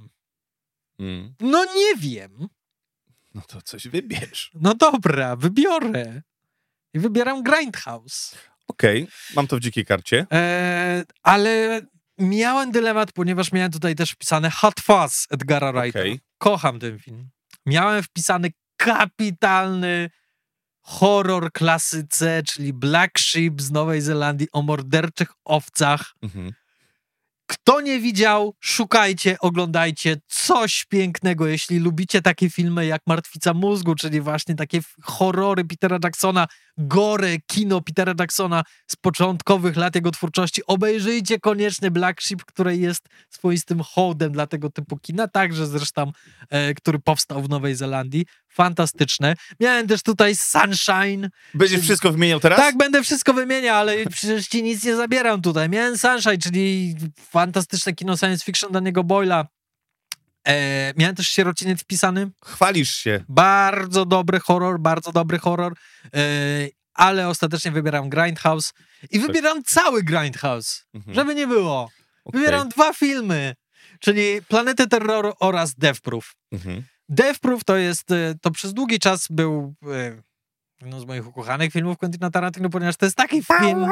Mm. No nie wiem. No to coś wybierz. No dobra, wybiorę. I wybieram Grindhouse. Okej, mam to w dzikiej karcie. E, ale miałem dylemat, ponieważ miałem tutaj też wpisane Hot Fuzz Edgara Wrighta. Okej. Kocham ten film. Miałem wpisany kapitalny horror klasyce, czyli Black Sheep z Nowej Zelandii o morderczych owcach. Mhm. Kto nie widział, szukajcie, oglądajcie. Coś pięknego. Jeśli lubicie takie filmy jak Martwica mózgu, czyli właśnie takie horrory Petera Jacksona, gore kino Petera Jacksona z początkowych lat jego twórczości, obejrzyjcie koniecznie Black Sheep, które jest swoistym hołdem dla tego typu kina, także zresztą, e, który powstał w Nowej Zelandii. Fantastyczne. Miałem też tutaj Sunshine. Będziesz wszystko wymieniał teraz? Tak, będę wszystko wymieniał, ale przecież ci nic nie zabieram tutaj. Miałem Sunshine, czyli fantastyczne kino science fiction Daniego Boyla. E, miałem też Sierociniec wpisany. Chwalisz się. Bardzo dobry horror, bardzo dobry horror. E, ale ostatecznie wybieram Grindhouse. I wybieram cały Grindhouse, Mhm. żeby nie było. Okej. Wybieram dwa filmy, czyli Planetę Terroru oraz Death Proof. Mhm. Death Proof to jest, to przez długi czas był jedną z moich ukochanych filmów Quentina Tarantino, ponieważ to jest taki film,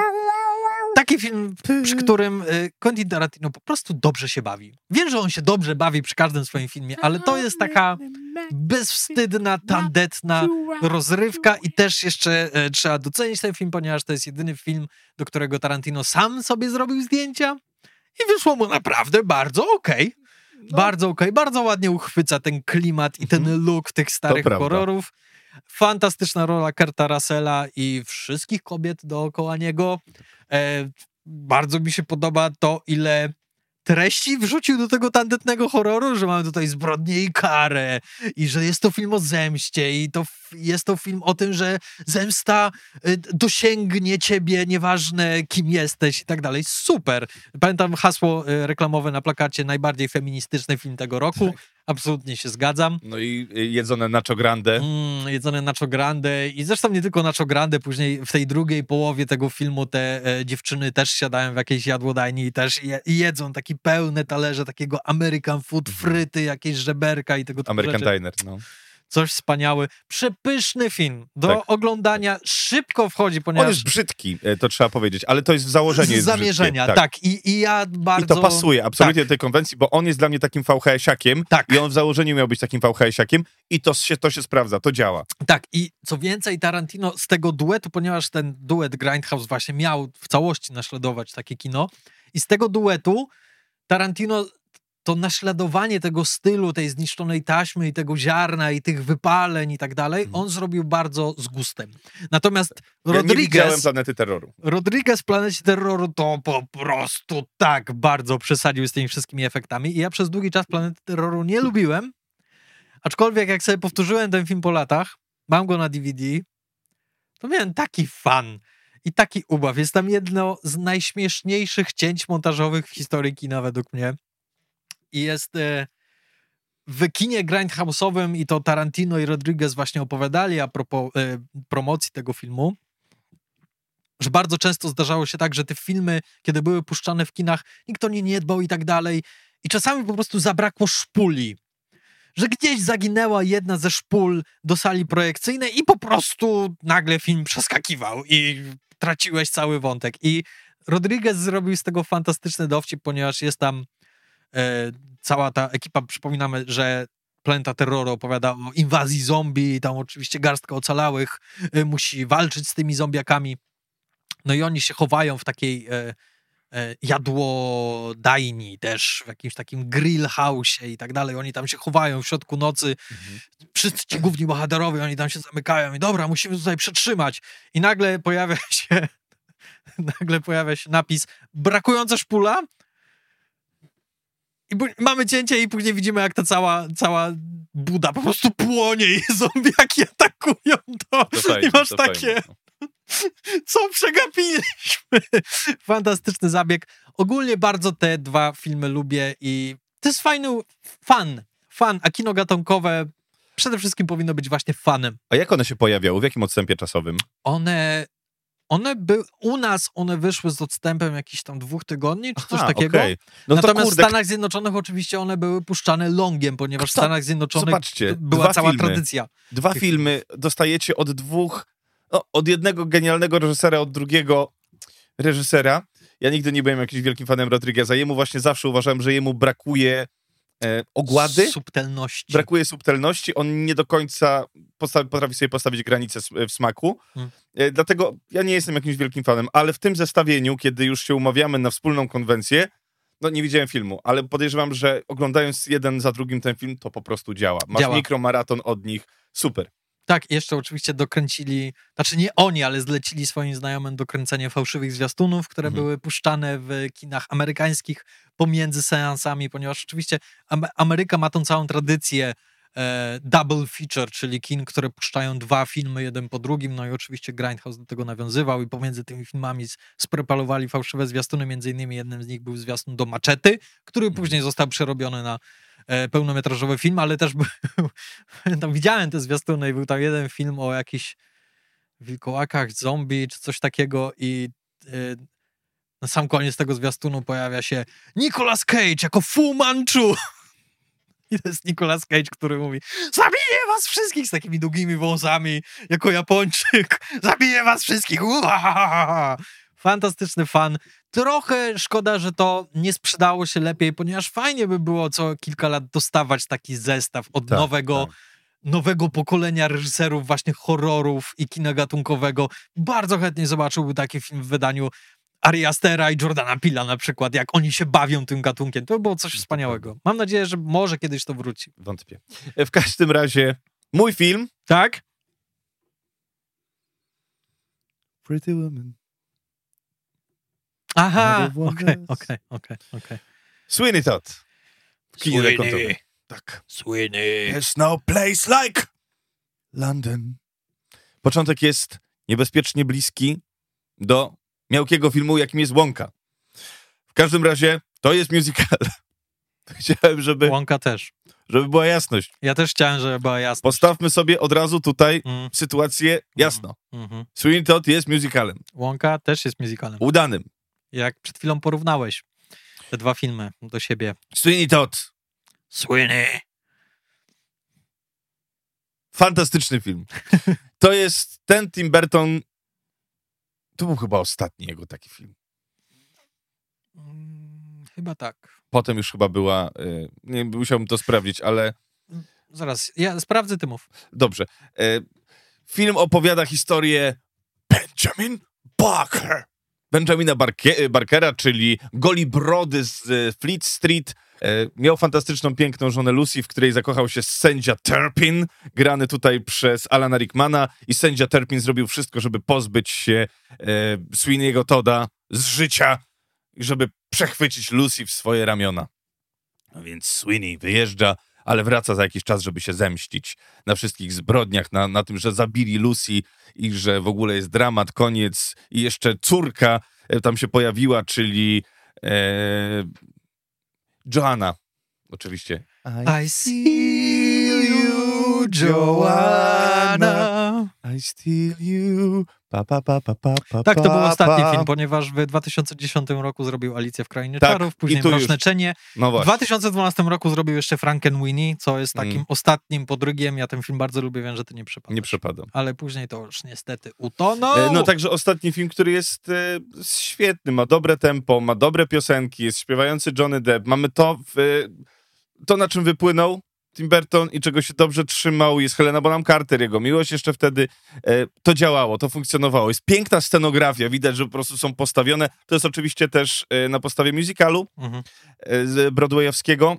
taki film, przy którym Quentin Tarantino po prostu dobrze się bawi. Wiem, że on się dobrze bawi przy każdym swoim filmie, ale to jest taka bezwstydna, tandetna rozrywka i też jeszcze e, trzeba docenić ten film, ponieważ to jest jedyny film, do którego Tarantino sam sobie zrobił zdjęcia i wyszło mu naprawdę bardzo okej. Okay. No. Bardzo okej, okay. Bardzo ładnie uchwyca ten klimat i ten look tych starych horrorów. Fantastyczna rola Kurta Russella i wszystkich kobiet dookoła niego. E, bardzo mi się podoba to, ile treści wrzucił do tego tandetnego horroru, że mamy tutaj zbrodnię i karę i że jest to film o zemście i to jest to film o tym, że zemsta dosięgnie ciebie, nieważne kim jesteś i tak dalej. Super. Pamiętam hasło reklamowe na plakacie, najbardziej feministyczny film tego roku. Absolutnie się zgadzam. No i jedzone nacho grande. Mm, jedzone nacho grande i zresztą nie tylko nacho grande, później w tej drugiej połowie tego filmu te e, dziewczyny też siadają w jakiejś jadłodajni i też je, i jedzą takie pełne talerze takiego American food, fryty, jakieś żeberka i tego typu American rzeczy. Diner, no. Coś wspaniały. Przepyszny film. Do tak. oglądania szybko wchodzi, ponieważ... On jest brzydki, to trzeba powiedzieć, ale to jest w założeniu. Z zamierzenia, tak. tak. I, I ja bardzo... I to pasuje absolutnie tak. do tej konwencji, bo on jest dla mnie takim V H S-iakiem tak. i on w założeniu miał być takim V H S-iakiem i to się, to się sprawdza, to działa. Tak, i co więcej, Tarantino z tego duetu, ponieważ ten duet Grindhouse właśnie miał w całości naśladować takie kino i z tego duetu Tarantino... to naśladowanie tego stylu, tej zniszczonej taśmy i tego ziarna i tych wypaleń i tak dalej, on zrobił bardzo z gustem. Natomiast ja Rodriguez... nie widziałem Planety Terroru. Rodriguez w Planecie Terroru to po prostu tak bardzo przesadził z tymi wszystkimi efektami i ja przez długi czas Planety Terroru nie lubiłem, aczkolwiek jak sobie powtórzyłem ten film po latach, mam go na D V D, to miałem taki fan i taki ubaw. Jest tam jedno z najśmieszniejszych cięć montażowych w historii kina według mnie. I jest e, w kinie grindhouse'owym i to Tarantino i Rodriguez właśnie opowiadali a propos e, promocji tego filmu, że bardzo często zdarzało się tak, że te filmy, kiedy były puszczane w kinach, nikt o nie nie dbał i tak dalej i czasami po prostu zabrakło szpuli. Że gdzieś zaginęła jedna ze szpul do sali projekcyjnej i po prostu nagle film przeskakiwał i traciłeś cały wątek. I Rodriguez zrobił z tego fantastyczny dowcip, ponieważ jest tam E, cała ta ekipa, przypominamy, że Planeta Terroru opowiada o inwazji zombie, tam oczywiście garstka ocalałych e, musi walczyć z tymi zombiakami. No i oni się chowają w takiej e, e, jadłodajni też, w jakimś takim grill house i tak dalej. Oni tam się chowają w środku nocy. Mhm. Wszyscy ci główni bohaterowie, oni tam się zamykają i dobra, musimy tutaj przetrzymać. I nagle pojawia się nagle pojawia się napis brakująca szpula. I mamy cięcie i później widzimy, jak ta cała, cała buda po prostu płonie i zombiaki atakują to. to fajnie, I masz to takie... Fajnie, no. Co przegapiliśmy? Fantastyczny zabieg. Ogólnie bardzo te dwa filmy lubię i to jest fajny fan. Fan, a kino gatunkowe przede wszystkim powinno być właśnie fanem. A jak one się pojawiały? W jakim odstępie czasowym? One... One by, u nas one wyszły z odstępem jakichś tam dwóch tygodni, czy coś Aha, takiego. Okay. No Natomiast kurde... w Stanach Zjednoczonych oczywiście one były puszczane longiem, ponieważ w Stanach Zjednoczonych Zobaczcie, była cała filmy, tradycja. Dwa filmy dostajecie od dwóch, no, od jednego genialnego reżysera, od drugiego reżysera. Ja nigdy nie byłem jakimś wielkim fanem Rodrigueza. Jemu właśnie zawsze uważałem, że jemu brakuje e, ogłady. Subtelności. Brakuje subtelności. On nie do końca postawi, potrafi sobie postawić granice w smaku. Hmm. E, dlatego ja nie jestem jakimś wielkim fanem, ale w tym zestawieniu, kiedy już się umawiamy na wspólną konwencję, no nie widziałem filmu, ale podejrzewam, że oglądając jeden za drugim ten film, to po prostu działa. Masz działa. Mikromaraton od nich. Super. Tak, jeszcze oczywiście dokręcili, znaczy nie oni, ale zlecili swoim znajomym dokręcenie fałszywych zwiastunów, które mhm. były puszczane w kinach amerykańskich pomiędzy seansami, ponieważ oczywiście Ameryka ma tą całą tradycję e, double feature, czyli kin, które puszczają dwa filmy jeden po drugim, no i oczywiście Grindhouse do tego nawiązywał i pomiędzy tymi filmami sprepalowali fałszywe zwiastuny, między innymi jednym z nich był zwiastun do Maczety, który mhm. później został przerobiony na pełnometrażowy film, ale też był, tam widziałem te zwiastuny i był tam jeden film o jakichś wilkołakach, zombie czy coś takiego i yy, na sam koniec tego zwiastunu pojawia się Nicolas Cage jako Fu Manchu I to jest Nicolas Cage, który mówi: zabiję was wszystkich z takimi długimi wąsami, jako Japończyk. Zabiję was wszystkich. Uahaha. Fantastyczny fan. Trochę szkoda, że to nie sprzedało się lepiej, ponieważ fajnie by było co kilka lat dostawać taki zestaw od Tak, nowego, tak. nowego pokolenia reżyserów właśnie horrorów i kina gatunkowego. Bardzo chętnie zobaczyłby taki film w wydaniu Ari Astera i Jordana Peela na przykład, jak oni się bawią tym gatunkiem. To by było coś wspaniałego. Mam nadzieję, że może kiedyś to wróci. Wątpię. W każdym razie mój film. Tak? Pretty Woman. Aha, Another one okej, does. okej, okej, okej. Sweeney Todd. W kinie Sweeney. dekontowym. Tak. Sweeney. There's no place like London. Początek jest niebezpiecznie bliski do miałkiego filmu, jakim jest Wonka. W każdym razie to jest musical. Chciałem, żeby, Wonka też. żeby była jasność. Ja też chciałem, żeby była jasna. Postawmy sobie od razu tutaj Mm, sytuację jasno. mhm. Sweeney Todd jest musicalem. Wonka też jest musicalem. Udanym. Jak przed chwilą porównałeś te dwa filmy do siebie. Sweeney Todd. Sweeney. Fantastyczny film. To jest ten Tim Burton. To był chyba ostatni jego taki film. Mm, chyba tak. Potem już chyba była. y, Nie musiałbym to sprawdzić, ale Zaraz, ja sprawdzę, ty mów. dobrze. Y, Film opowiada historię Benjamin Barker. Benjamina Barke- Barkera, czyli goli brody z y, Fleet Street. Y, Miał fantastyczną, piękną żonę Lucy, w której zakochał się sędzia Turpin, grany tutaj przez Alana Rickmana. I sędzia Turpin zrobił wszystko, żeby pozbyć się y, Sweeney'ego Todda z życia i żeby przechwycić Lucy w swoje ramiona. A więc Sweeney wyjeżdża, ale wraca za jakiś czas, żeby się zemścić na wszystkich zbrodniach, na, na tym, że zabili Lucy i że w ogóle jest dramat, koniec. I jeszcze córka e, tam się pojawiła, czyli e, Joanna. Oczywiście. I see you, Joanna. I steal you. Pa, pa, pa, pa, pa, pa, Tak, to był pa, ostatni pa. film, ponieważ w dwa tysiące dziesiątym roku zrobił Alicję w Krainie Tak, Czarów, i później tu Mroczne już. Cienie. No W właśnie. dwa tysiące dwunastym roku zrobił jeszcze Frankenweenie, co jest takim Mm. ostatnim podrygiem. Ja ten film bardzo lubię, wiem, że ty nie przypadasz. Nie przepadam. Ale później to już niestety utonął. E, No także ostatni film, który jest e, świetny, ma dobre tempo, ma dobre piosenki, jest śpiewający Johnny Depp. Mamy to, w, to na czym wypłynął Tim Burton i czego się dobrze trzymał. Jest Helena Bonham Carter, jego miłość jeszcze wtedy. E, to działało, to funkcjonowało. Jest piękna scenografia, widać, że po prostu są postawione. To jest oczywiście też e, na podstawie musicalu Mhm. e, z broadwayowskiego.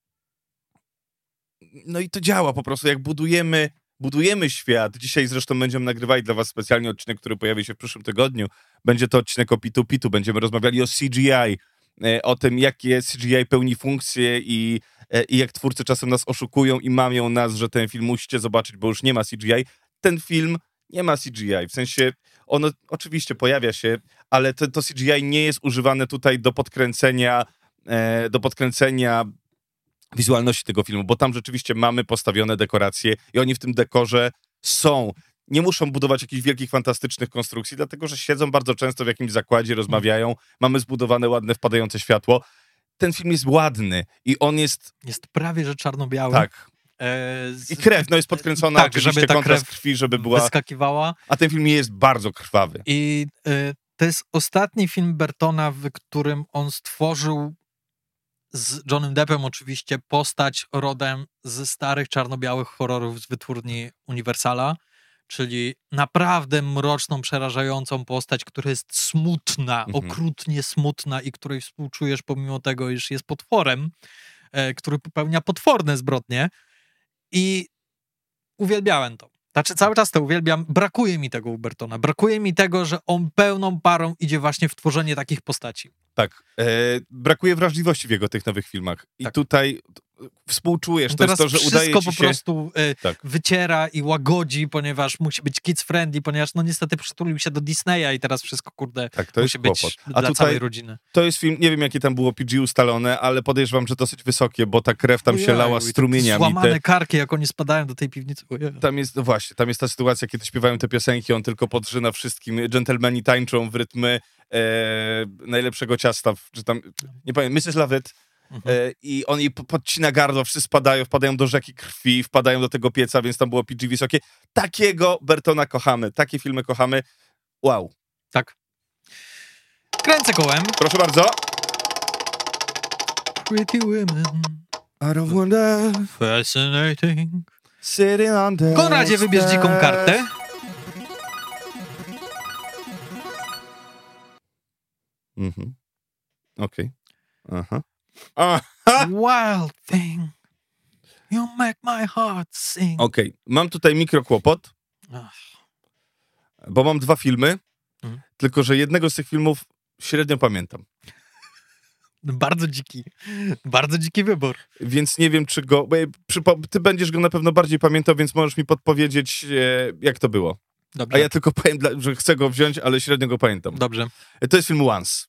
No i to działa po prostu, jak budujemy budujemy świat. Dzisiaj zresztą będziemy nagrywali dla was specjalnie odcinek, który pojawi się w przyszłym tygodniu. Będzie to odcinek o Pitu Pitu. Będziemy rozmawiali o C G I, e, o tym, jakie C G I pełni funkcje i, e, i jak twórcy czasem nas oszukują i mamią nas, że ten film musicie zobaczyć, bo już nie ma C G I. Ten film nie ma C G I. W sensie ono oczywiście pojawia się, ale to, to C G I nie jest używane tutaj do podkręcenia e, do podkręcenia wizualności tego filmu, bo tam rzeczywiście mamy postawione dekoracje i oni w tym dekorze są. Nie muszą budować jakichś wielkich, fantastycznych konstrukcji, dlatego że siedzą bardzo często w jakimś zakładzie, rozmawiają, mamy zbudowane ładne, wpadające światło. Ten film jest ładny i on jest, Jest prawie, że czarno-biały. tak, E, z... i krew, no jest podkręcona, tak, oczywiście żeby ta kontrast krew krwi, żeby była, wyskakiwała. a ten film nie jest bardzo krwawy. I e, to jest ostatni film Burtona, w którym on stworzył z Johnnym Deppem oczywiście postać rodem ze starych czarno-białych horrorów z wytwórni Universala, czyli naprawdę mroczną, przerażającą postać, która jest smutna, Mhm. okrutnie smutna i której współczujesz pomimo tego, iż jest potworem, e, który popełnia potworne zbrodnie. I uwielbiałem to. Znaczy cały czas to uwielbiam. Brakuje mi tego u Burtona. Brakuje mi tego, że on pełną parą idzie właśnie w tworzenie takich postaci. Tak, e, brakuje wrażliwości w jego tych nowych filmach i Tak. tutaj współczujesz, On to jest teraz to, że udaje wszystko ci po się... prostu e, Tak. wyciera i łagodzi, ponieważ musi być kids friendly, ponieważ no niestety przytulił się do Disneya i teraz wszystko, kurde, Tak, to jest musi być kłopot. A dla tutaj całej rodziny. to jest film, nie wiem jakie tam było P G ustalone, ale podejrzewam, że dosyć wysokie, bo ta krew tam się Ojej, lała i takie strumieniami. Złamane Te, karki, jak oni spadają do tej piwnicy. Ojej. tam jest, no właśnie, tam jest ta sytuacja, kiedy śpiewają te piosenki, on tylko podrzyna wszystkim, dżentelmeni tańczą w rytmy e, najlepszego ciasta, w- czy tam, nie pamiętam, missus Lovett, mhm. e, i on jej podcina gardło, wszyscy spadają, wpadają do rzeki krwi, wpadają do tego pieca, więc tam było P G wysokie. Takiego Bertona kochamy, takie filmy kochamy. Wow. Tak. Kręcę kołem. Proszę bardzo. Pretty women. Out of wonder. Fascinating. Sitting on the Konradzie, wybierz dziką kartę. Mhm. Okej. Okay. Aha. Aha. Wild thing. You make my heart sing. Okej. Okay. Mam tutaj mikrokłopot, Ach. bo mam dwa filmy, mhm. tylko że jednego z tych filmów średnio pamiętam. Bardzo dziki. Bardzo dziki wybór. Więc nie wiem, czy go... Ty będziesz go na pewno bardziej pamiętał, więc możesz mi podpowiedzieć, jak to było. Dobrze. A ja tylko powiem, że chcę go wziąć, ale średnio go pamiętam. Dobrze. To jest film Once.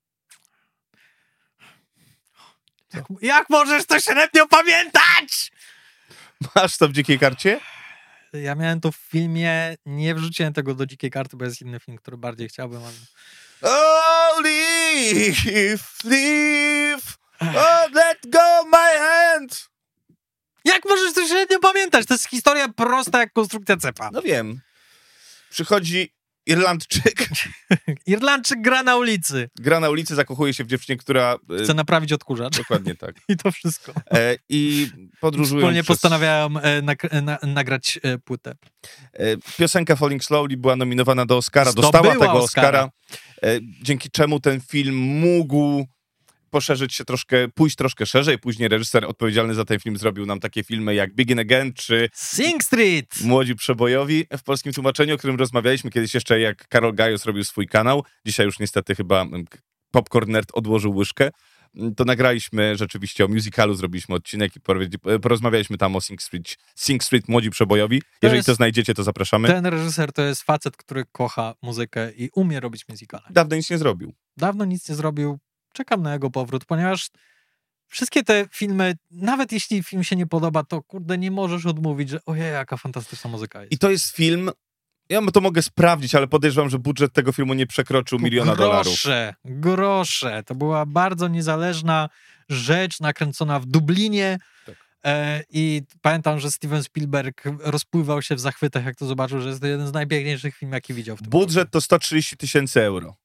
Jak, jak możesz to średnio pamiętać? Masz to w dzikiej karcie? Ja miałem to w filmie, nie wrzuciłem tego do dzikiej karty, bo jest inny film, który bardziej chciałbym, ale... Oh, leave, leave, oh, let go my hand. Jak możesz to średnio pamiętać? To jest historia prosta jak konstrukcja cepa. No wiem. Przychodzi Irlandczyk. Irlandczyk gra na ulicy. Gra na ulicy, zakochuje się w dziewczynie, która... Chce naprawić odkurzacz. Dokładnie tak. I to wszystko. E, I podróżują Wspólnie przez... postanawiają e, nag- na, nagrać e, płytę. E, piosenka Falling Slowly była nominowana do Oscara, Zdobyła dostała tego Oscara. Oscara, e, dzięki czemu ten film mógł poszerzyć się troszkę, pójść troszkę szerzej. Później reżyser odpowiedzialny za ten film zrobił nam takie filmy jak Begin Again czy Sing Street! Młodzi Przebojowi w polskim tłumaczeniu, o którym rozmawialiśmy kiedyś jeszcze, jak Karol Gajos robił swój kanał. Dzisiaj już niestety chyba Popcorn Nerd odłożył łyżkę. To nagraliśmy rzeczywiście o musicalu, zrobiliśmy odcinek i porozmawialiśmy tam o Sing Street, Sing Street Młodzi Przebojowi. Jeżeli to, jest, to znajdziecie, to zapraszamy. Ten reżyser to jest facet, który kocha muzykę i umie robić musicale. Dawno nic nie zrobił. Dawno nic nie zrobił. Czekam na jego powrót, ponieważ wszystkie te filmy, nawet jeśli film się nie podoba, to kurde, nie możesz odmówić, że ojej, jaka fantastyczna muzyka jest. I to jest film, ja to mogę sprawdzić, ale podejrzewam, że budżet tego filmu nie przekroczył miliona grosze, dolarów. Grosze, grosze. To była bardzo niezależna rzecz nakręcona w Dublinie. Tak. E, I pamiętam, że Steven Spielberg rozpływał się w zachwytach, jak to zobaczył, że jest to jeden z najpiękniejszych filmów, jaki widział w tym Budżet roku. to sto trzydzieści tysięcy euro.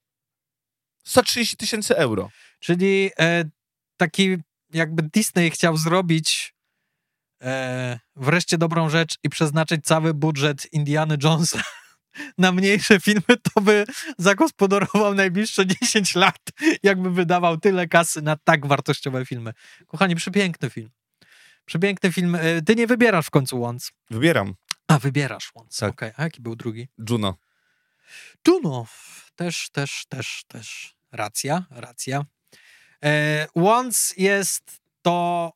sto trzydzieści tysięcy euro. Czyli e, taki jakby Disney chciał zrobić e, wreszcie dobrą rzecz i przeznaczyć cały budżet Indiana Jonesa na mniejsze filmy, to by zagospodarował najbliższe dziesięć lat, jakby wydawał tyle kasy na tak wartościowe filmy. Kochani, przepiękny film. Przepiękny film. E, ty nie wybierasz w końcu Once. Wybieram. A, wybierasz Once. Tak. Okej, okay. A jaki był drugi? Juno. Juno. Też, też, też, też. Racja, racja. E, Once jest to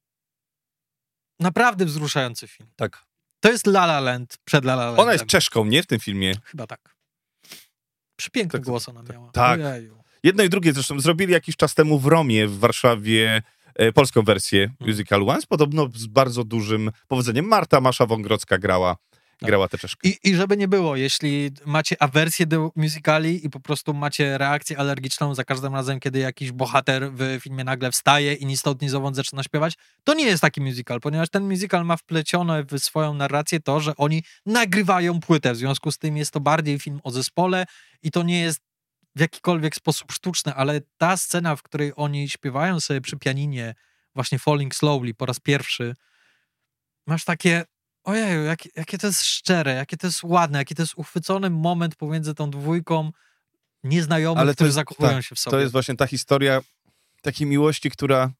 naprawdę wzruszający film. Tak. To jest La La Land przed La La Landem. Ona jest Czeszką, nie? W tym filmie. Chyba tak. Przepiękny tak, głos ona miała. Tak. Ojeju. Jedno i drugie zresztą zrobili jakiś czas temu w Romie, w Warszawie, e, polską wersję hmm. musical Once, podobno z bardzo dużym powodzeniem. Marta Masza Wągrodzka grała. Grała tę Czeszkę. I, I żeby nie było, jeśli macie awersję do musicali i po prostu macie reakcję alergiczną za każdym razem, kiedy jakiś bohater w filmie nagle wstaje i ni stąd, ni zowąd zaczyna śpiewać, to nie jest taki musical, ponieważ ten musical ma wplecione w swoją narrację to, że oni nagrywają płytę, w związku z tym jest to bardziej film o zespole i to nie jest w jakikolwiek sposób sztuczne, ale ta scena, w której oni śpiewają sobie przy pianinie właśnie Falling Slowly po raz pierwszy, masz takie ojeju, jakie, jakie to jest szczere, jakie to jest ładne, jaki to jest uchwycony moment pomiędzy tą dwójką nieznajomych, ale którzy jest, zakochują tak, się w sobie. To jest właśnie ta historia takiej miłości, która...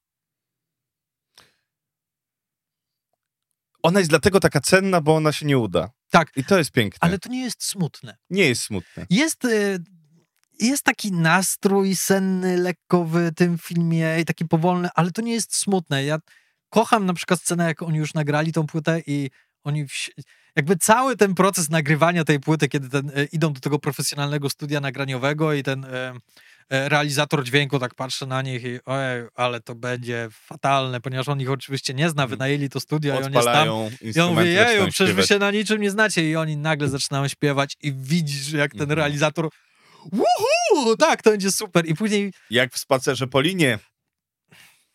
Ona jest dlatego taka cenna, bo ona się nie uda. Tak. I to jest piękne. Ale to nie jest smutne. Nie jest smutne. Jest... Y- Jest taki nastrój senny, lekko w tym filmie i taki powolny, ale to nie jest smutne. Ja kocham na przykład scenę, jak oni już nagrali tą płytę i oni wsi- jakby cały ten proces nagrywania tej płyty, kiedy ten, e, idą do tego profesjonalnego studia nagraniowego i ten e, e, realizator dźwięku tak patrzy na nich i ojej, ale to będzie fatalne, ponieważ on ich oczywiście nie zna, wynajęli to studio i on jest tam. I on mówi, jeju, przecież wy się na niczym nie znacie i oni nagle zaczynają śpiewać i widzisz, jak ten realizator Wuhu! Tak, to będzie super. I później... Jak w Spacerze po linie.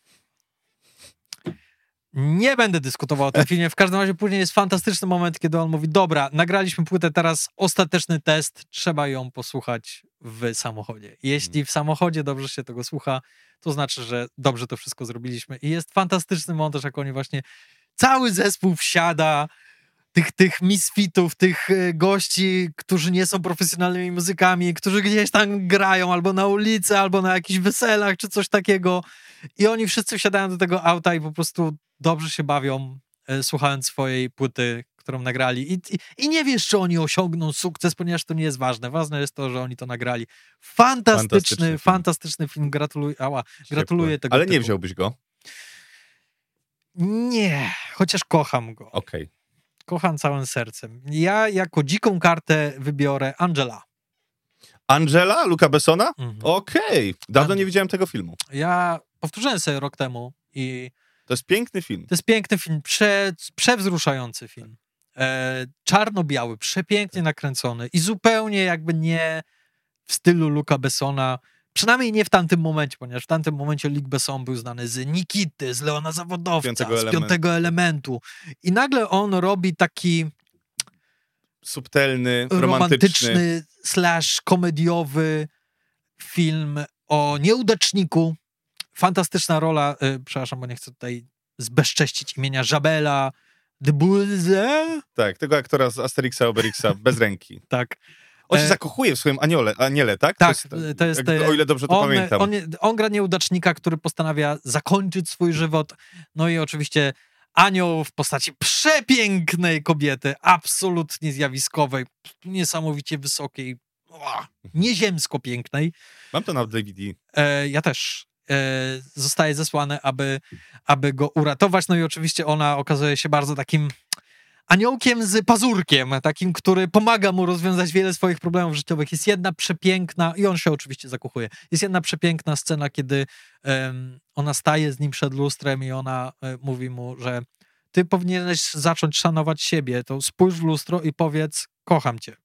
Nie będę dyskutował o tym filmie. W każdym razie później jest fantastyczny moment, kiedy on mówi, dobra, nagraliśmy płytę, teraz ostateczny test, trzeba ją posłuchać w samochodzie. Jeśli w samochodzie dobrze się tego słucha, to znaczy, że dobrze to wszystko zrobiliśmy. I jest fantastyczny montaż, jak oni właśnie, cały zespół wsiada, tych, tych misfitów, tych gości, którzy nie są profesjonalnymi muzykami, którzy gdzieś tam grają albo na ulicy, albo na jakichś weselach, czy coś takiego. I oni wszyscy wsiadają do tego auta i po prostu dobrze się bawią, e, słuchając swojej płyty, którą nagrali. I, i, I nie wiesz, czy oni osiągną sukces, ponieważ to nie jest ważne. Ważne jest to, że oni to nagrali. Fantastyczny, Fantastyczny film. fantastyczny film. Gratuluję, ała, gratuluję tego Ale nie typu. wziąłbyś go? Nie, chociaż kocham go. Okej. Okay. Kocham całym sercem. Ja jako dziką kartę wybiorę Angela. Angela? Luca Bessona? Mhm. Okej. Okay. Dawno An- nie widziałem tego filmu. Ja powtórzyłem sobie rok temu i To jest piękny film. to jest piękny film, prze, przewzruszający film. E, czarno-biały, przepięknie nakręcony i zupełnie jakby nie w stylu Luca Bessona, przynajmniej nie w tamtym momencie, ponieważ w tamtym momencie Luc Besson był znany z Nikity, z Leona Zawodowca, Piątego z elementu. Piątego Elementu. I nagle on robi taki subtelny, romantyczny. romantyczny slash komediowy film o nieudaczniku. Fantastyczna rola, y, przepraszam, bo nie chcę tutaj zbezcześcić imienia Jabela de Boulze. Tak, tego aktora z Asterixa Oberixa, bez ręki. Tak. On się E, zakochuje w swoim aniole, aniele, tak? Tak, to jest, to jest, jak, o ile dobrze to on, pamiętam. On, on gra nieudacznika, który postanawia zakończyć swój żywot. No i oczywiście anioł w postaci przepięknej kobiety, absolutnie zjawiskowej, niesamowicie wysokiej, o, nieziemsko pięknej. Mam to na D V D. E, ja też. E, zostaje zesłane, aby, aby go uratować. No i oczywiście ona okazuje się bardzo takim aniołkiem z pazurkiem, takim, który pomaga mu rozwiązać wiele swoich problemów życiowych. Jest jedna przepiękna, i on się oczywiście zakochuje, jest jedna przepiękna scena, kiedy um, ona staje z nim przed lustrem i ona um, mówi mu, że ty powinieneś zacząć szanować siebie, to spójrz w lustro i powiedz, kocham cię.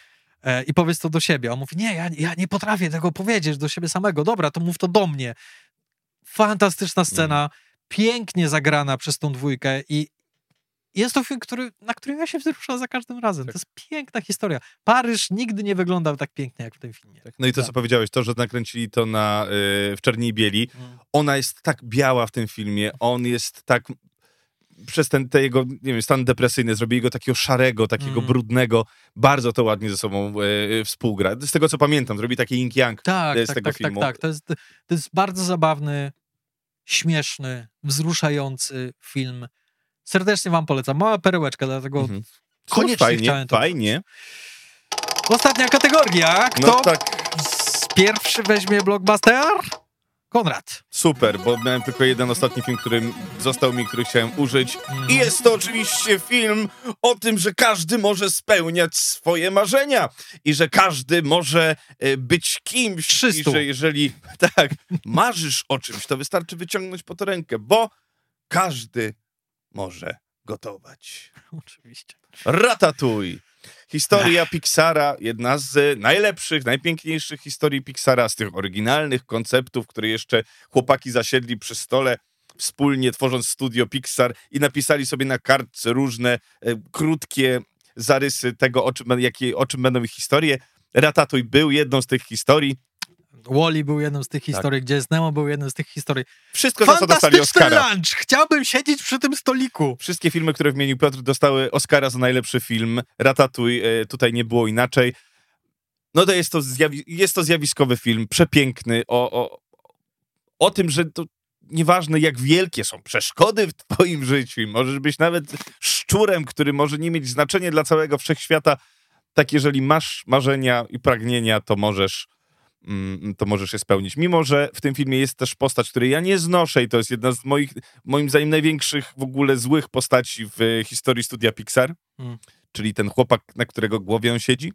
E, I powiedz to do siebie. On mówi, nie, ja, ja nie potrafię tego powiedzieć do siebie samego. Dobra, to mów to do mnie. Fantastyczna scena, mm. pięknie zagrana przez tą dwójkę i jest to film, który, na którym ja się wzruszam za każdym razem. Tak. To jest piękna historia. Paryż nigdy nie wyglądał tak pięknie, jak w tym filmie. Tak. No i to, co powiedziałeś, to, że nakręcili to na, yy, w Czerni i Bieli. Mm. Ona jest tak biała w tym filmie, on jest tak... Przez ten te jego, nie wiem, stan depresyjny zrobili go takiego szarego, takiego mm. brudnego. Bardzo to ładnie ze sobą yy, współgra. Z tego, co pamiętam, zrobi taki yin-yang tak, z tak, tego tak, filmu. Tak, tak. To jest, to jest bardzo zabawny, śmieszny, wzruszający film. Serdecznie wam polecam. Mała perełeczka, dlatego mm-hmm. koniecznie fajnie, chciałem to fajnie. Ostatnia kategoria. Kto no tak. pierwszy weźmie blockbuster? Konrad. Super, bo miałem tylko jeden ostatni film, który został mi, który chciałem użyć. Mm. I jest to oczywiście film o tym, że każdy może spełniać swoje marzenia. I że każdy może y, być kimś. trzystu. I że jeżeli tak, marzysz o czymś, to wystarczy wyciągnąć po to rękę, bo każdy może gotować. Oczywiście. Ratatouille. Historia Pixara, jedna z najlepszych, najpiękniejszych historii Pixara, z tych oryginalnych konceptów, które jeszcze chłopaki zasiedli przy stole, wspólnie tworząc studio Pixar i napisali sobie na kartce różne e, krótkie zarysy tego, o czym, jakie, o czym będą ich historie. Ratatouille był jedną z tych historii. Wall-E był jedną z tych historii, tak. Gdzie jest Nemo był jedną z tych historii. Wszystko, za co dostali Oscara. Lunch! Chciałbym siedzieć przy tym stoliku. Wszystkie filmy, które wymienił Piotr, dostały Oscara za najlepszy film. Ratatouille, tutaj nie było inaczej. No to jest to, zjawi- jest to zjawiskowy film, przepiękny, o, o, o tym, że to nieważne jak wielkie są przeszkody w twoim życiu, możesz być nawet szczurem, który może nie mieć znaczenia dla całego wszechświata, tak jeżeli masz marzenia i pragnienia, to możesz to możesz je spełnić. Mimo że w tym filmie jest też postać, której ja nie znoszę i to jest jedna z moich, moim zdaniem, największych w ogóle złych postaci w historii studia Pixar, hmm. czyli ten chłopak, na którego głowie on siedzi.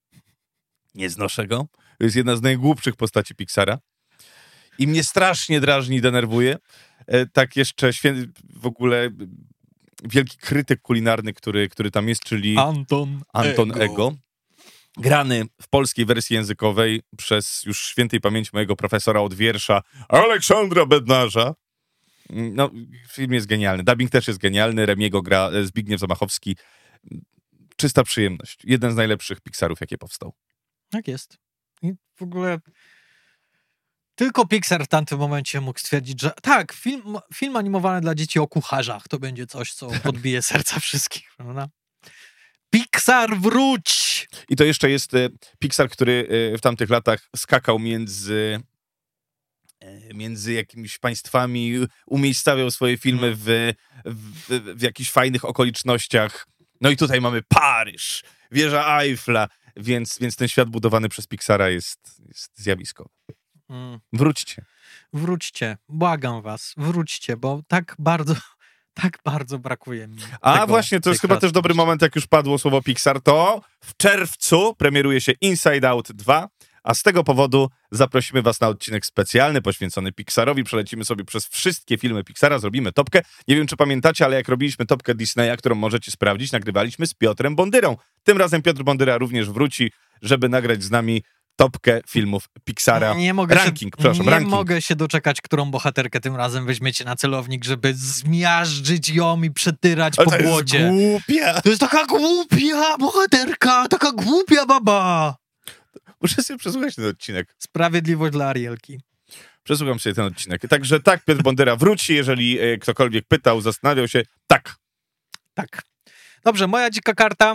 Nie znoszę go. To jest jedna z najgłupszych postaci Pixara. I mnie strasznie drażni i denerwuje. E, tak jeszcze świę- w ogóle wielki krytyk kulinarny, który, który tam jest, czyli Anton, Anton Ego. Ego. Grany w polskiej wersji językowej przez już świętej pamięci mojego profesora od wiersza Aleksandra Bednarza. No, film jest genialny. Dubbing też jest genialny. Remiego gra Zbigniew Zamachowski. Czysta przyjemność. Jeden z najlepszych Pixarów, jakie powstał. Tak jest. I w ogóle tylko Pixar w tamtym momencie mógł stwierdzić, że tak, film, film animowany dla dzieci o kucharzach to będzie coś, co podbije serca wszystkich, prawda? Pixar, wróć! I to jeszcze jest Pixar, który w tamtych latach skakał między między jakimiś państwami, umiejscawiał swoje filmy w, w, w jakichś fajnych okolicznościach. No i tutaj mamy Paryż, wieża Eiffla, więc, więc ten świat budowany przez Pixara jest, jest zjawiskowy. Mm. Wróćcie. Wróćcie, błagam was, wróćcie, bo tak bardzo, tak bardzo brakuje mi. A tego, właśnie, to jest chyba też dobry moment, jak już padło słowo Pixar, to w czerwcu premieruje się Inside Out dwa, a z tego powodu zaprosimy was na odcinek specjalny poświęcony Pixarowi. Przelecimy sobie przez wszystkie filmy Pixara, zrobimy topkę. Nie wiem, czy pamiętacie, ale jak robiliśmy topkę Disneya, którą możecie sprawdzić, nagrywaliśmy z Piotrem Bondyrą. Tym razem Piotr Bondyra również wróci, żeby nagrać z nami topkę filmów Pixara. Nie mogę ranking, się, przepraszam, nie ranking. mogę się doczekać, którą bohaterkę tym razem weźmiecie na celownik, żeby zmiażdżyć ją i przetyrać Ale po to jest błocie. głupia. To jest taka głupia bohaterka, taka głupia baba. Muszę sobie przesłuchać ten odcinek. Sprawiedliwość dla Arielki. Przesłucham sobie ten odcinek. Także tak, Piotr Bondyra wróci, jeżeli e, ktokolwiek pytał, zastanawiał się. Tak. Tak. Dobrze, moja dzika karta.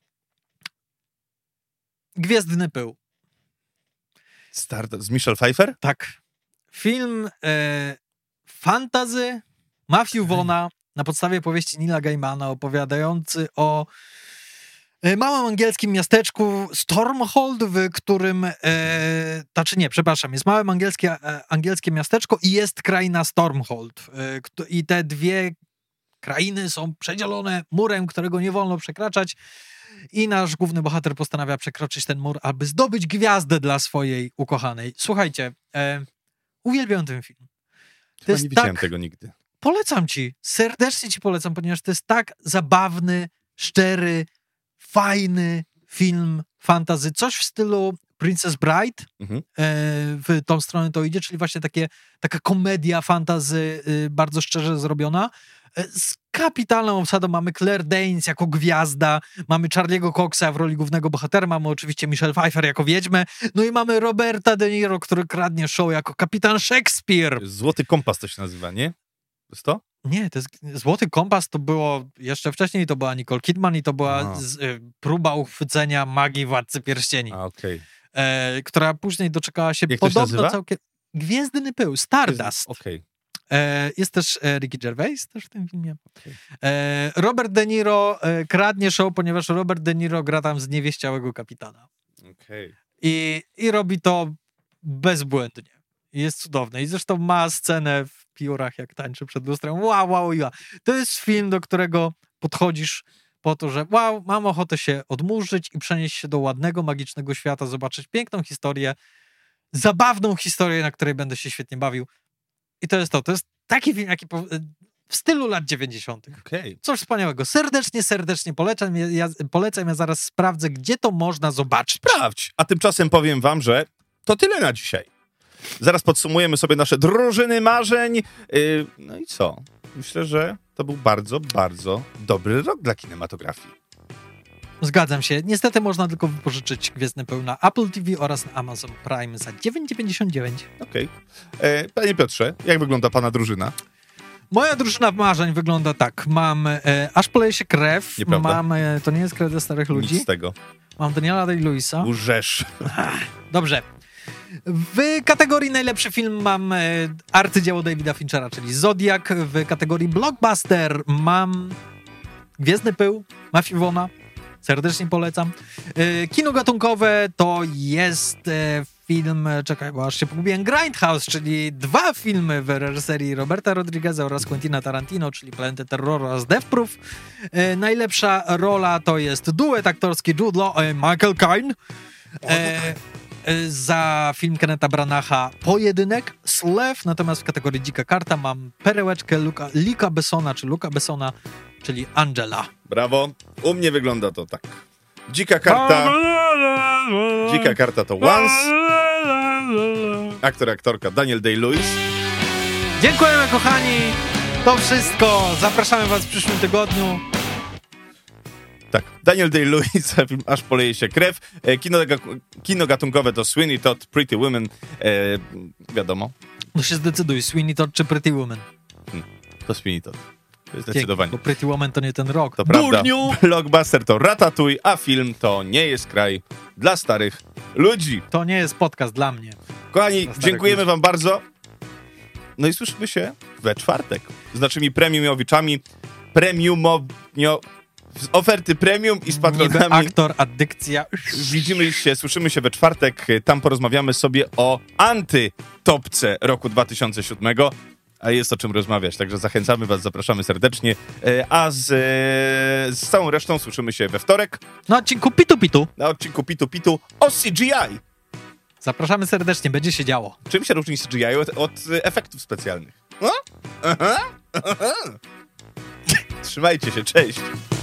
Gwiezdny pył. Start z Michelle Pfeiffer? Tak. Film e, fantasy Matthew Vaughna na podstawie powieści Neila Gaimana opowiadający o e, małym angielskim miasteczku Stormhold, w którym e, znaczy nie, przepraszam, jest małe angielskie, e, angielskie miasteczko i jest kraina Stormhold. E, kto, I te dwie krainy są przedzielone murem, którego nie wolno przekraczać. I nasz główny bohater postanawia przekroczyć ten mur, aby zdobyć gwiazdę dla swojej ukochanej. Słuchajcie, e, uwielbiam ten film. To Chyba jest nie widziałem tak, tego nigdy. Polecam ci, serdecznie ci polecam, ponieważ to jest tak zabawny, szczery, fajny film fantasy. Coś w stylu Princess Bride, Mhm. e, w tą stronę to idzie, czyli właśnie takie, taka komedia fantasy y, bardzo szczerze zrobiona. Z kapitalną obsadą mamy Claire Danes jako gwiazda, mamy Charlie'ego Coxa w roli głównego bohatera, mamy oczywiście Michelle Pfeiffer jako wiedźmę, no i mamy Roberta De Niro, który kradnie show jako kapitan Szekspir. Złoty kompas to się nazywa, nie? To jest to? Nie, to jest, Złoty Kompas to było jeszcze wcześniej, to była Nicole Kidman i to była z, y, próba uchwycenia magii Władcy Pierścieni, A, okej. e, która później doczekała się Jak to się podobno nazywa? całkiem... Gwiezdny pył, Stardust. Okej. E, jest też e, Ricky Gervais też w tym filmie. Okay. E, Robert De Niro e, kradnie show, ponieważ Robert De Niro gra tam zniewieściałego kapitana. Okay. I, I robi to bezbłędnie. Jest cudowne. I zresztą ma scenę w piórach, jak tańczy przed lustrem. Wow, wow, wow. To jest film, do którego podchodzisz po to, że wow, mam ochotę się odmurzyć i przenieść się do ładnego, magicznego świata, zobaczyć piękną historię, zabawną historię, na której będę się świetnie bawił. I to jest to. To jest taki film, jaki po, w stylu lat dziewięćdziesiątych. Okay. Coś wspaniałego. Serdecznie, serdecznie polecam. Ja, ja, polecam. Ja zaraz sprawdzę, gdzie to można zobaczyć. Sprawdź. A tymczasem powiem wam, że to tyle na dzisiaj. Zaraz podsumujemy sobie nasze drużyny marzeń. Yy, no i co? Myślę, że to był bardzo, bardzo dobry rok dla kinematografii. Zgadzam się. Niestety można tylko wypożyczyć Gwiezdny Pył na Apple T V oraz na Amazon Prime za dziewięć dziewięćdziesiąt dziewięć. Okej. Okay. Panie Piotrze, jak wygląda pana drużyna? Moja drużyna marzeń wygląda tak. Mam e, Aż poleje się krew. Nieprawda. Mam, e, to nie jest krew dla starych ludzi. Nic z tego. Mam Daniela Day-Lewisa. Łżesz. Dobrze. W kategorii najlepszy film mam e, arcydzieło Davida Finchera, czyli Zodiak. W kategorii blockbuster mam Gwiezdny Pył, Matthew Vaughna. Serdecznie polecam. E, kino gatunkowe to jest e, film, czekaj, bo aż się pogubiłem, Grindhouse, czyli dwa filmy w reżyserii Roberta Rodrigueza oraz Quentina Tarantino, czyli Planety Terroru oraz Death Proof. E, najlepsza rola to jest duet aktorski Jude Law i Michael Caine. E, Za film Kennetha Branacha Pojedynek, Slew, natomiast w kategorii Dzika Karta mam perełeczkę Luka, Luca Bessona, czy Luca Bessona, czyli Angela. Brawo. U mnie wygląda to tak. Dzika Karta. Dzika Karta to Once. Aktor, aktorka Daniel Day-Lewis. Dziękujemy, kochani. To wszystko. Zapraszamy was w przyszłym tygodniu. Tak, Daniel Day-Lewis, film Aż poleje się krew. E, kino, kino gatunkowe to Sweeney Todd, Pretty Women. E, wiadomo. No się zdecyduj, Sweeney Todd czy Pretty Woman? Hmm, to Sweeney Todd. Zdecydowanie. Bo Pretty Woman to nie ten rok. To prawda. Durniu! Blockbuster to Ratatouille, a film to Nie jest kraj dla starych ludzi. To nie jest podcast dla mnie. Kochani, dziękujemy ludzi. wam bardzo. No i słyszymy się we czwartek z naszymi premiumowiczami. Premiumowio... Z oferty premium i z patronami. Niby aktor, addykcja. Widzimy się, słyszymy się we czwartek. Tam porozmawiamy sobie o antytopce roku dwa tysiące siódmego. A jest o czym rozmawiać, także zachęcamy was, zapraszamy serdecznie. A z, z całą resztą słyszymy się we wtorek. Na odcinku Pitu Pitu. Na odcinku Pitu Pitu o C G I. Zapraszamy serdecznie, będzie się działo. Czym się różni C G I od, od efektów specjalnych? No? Aha, aha. Trzymajcie się, cześć.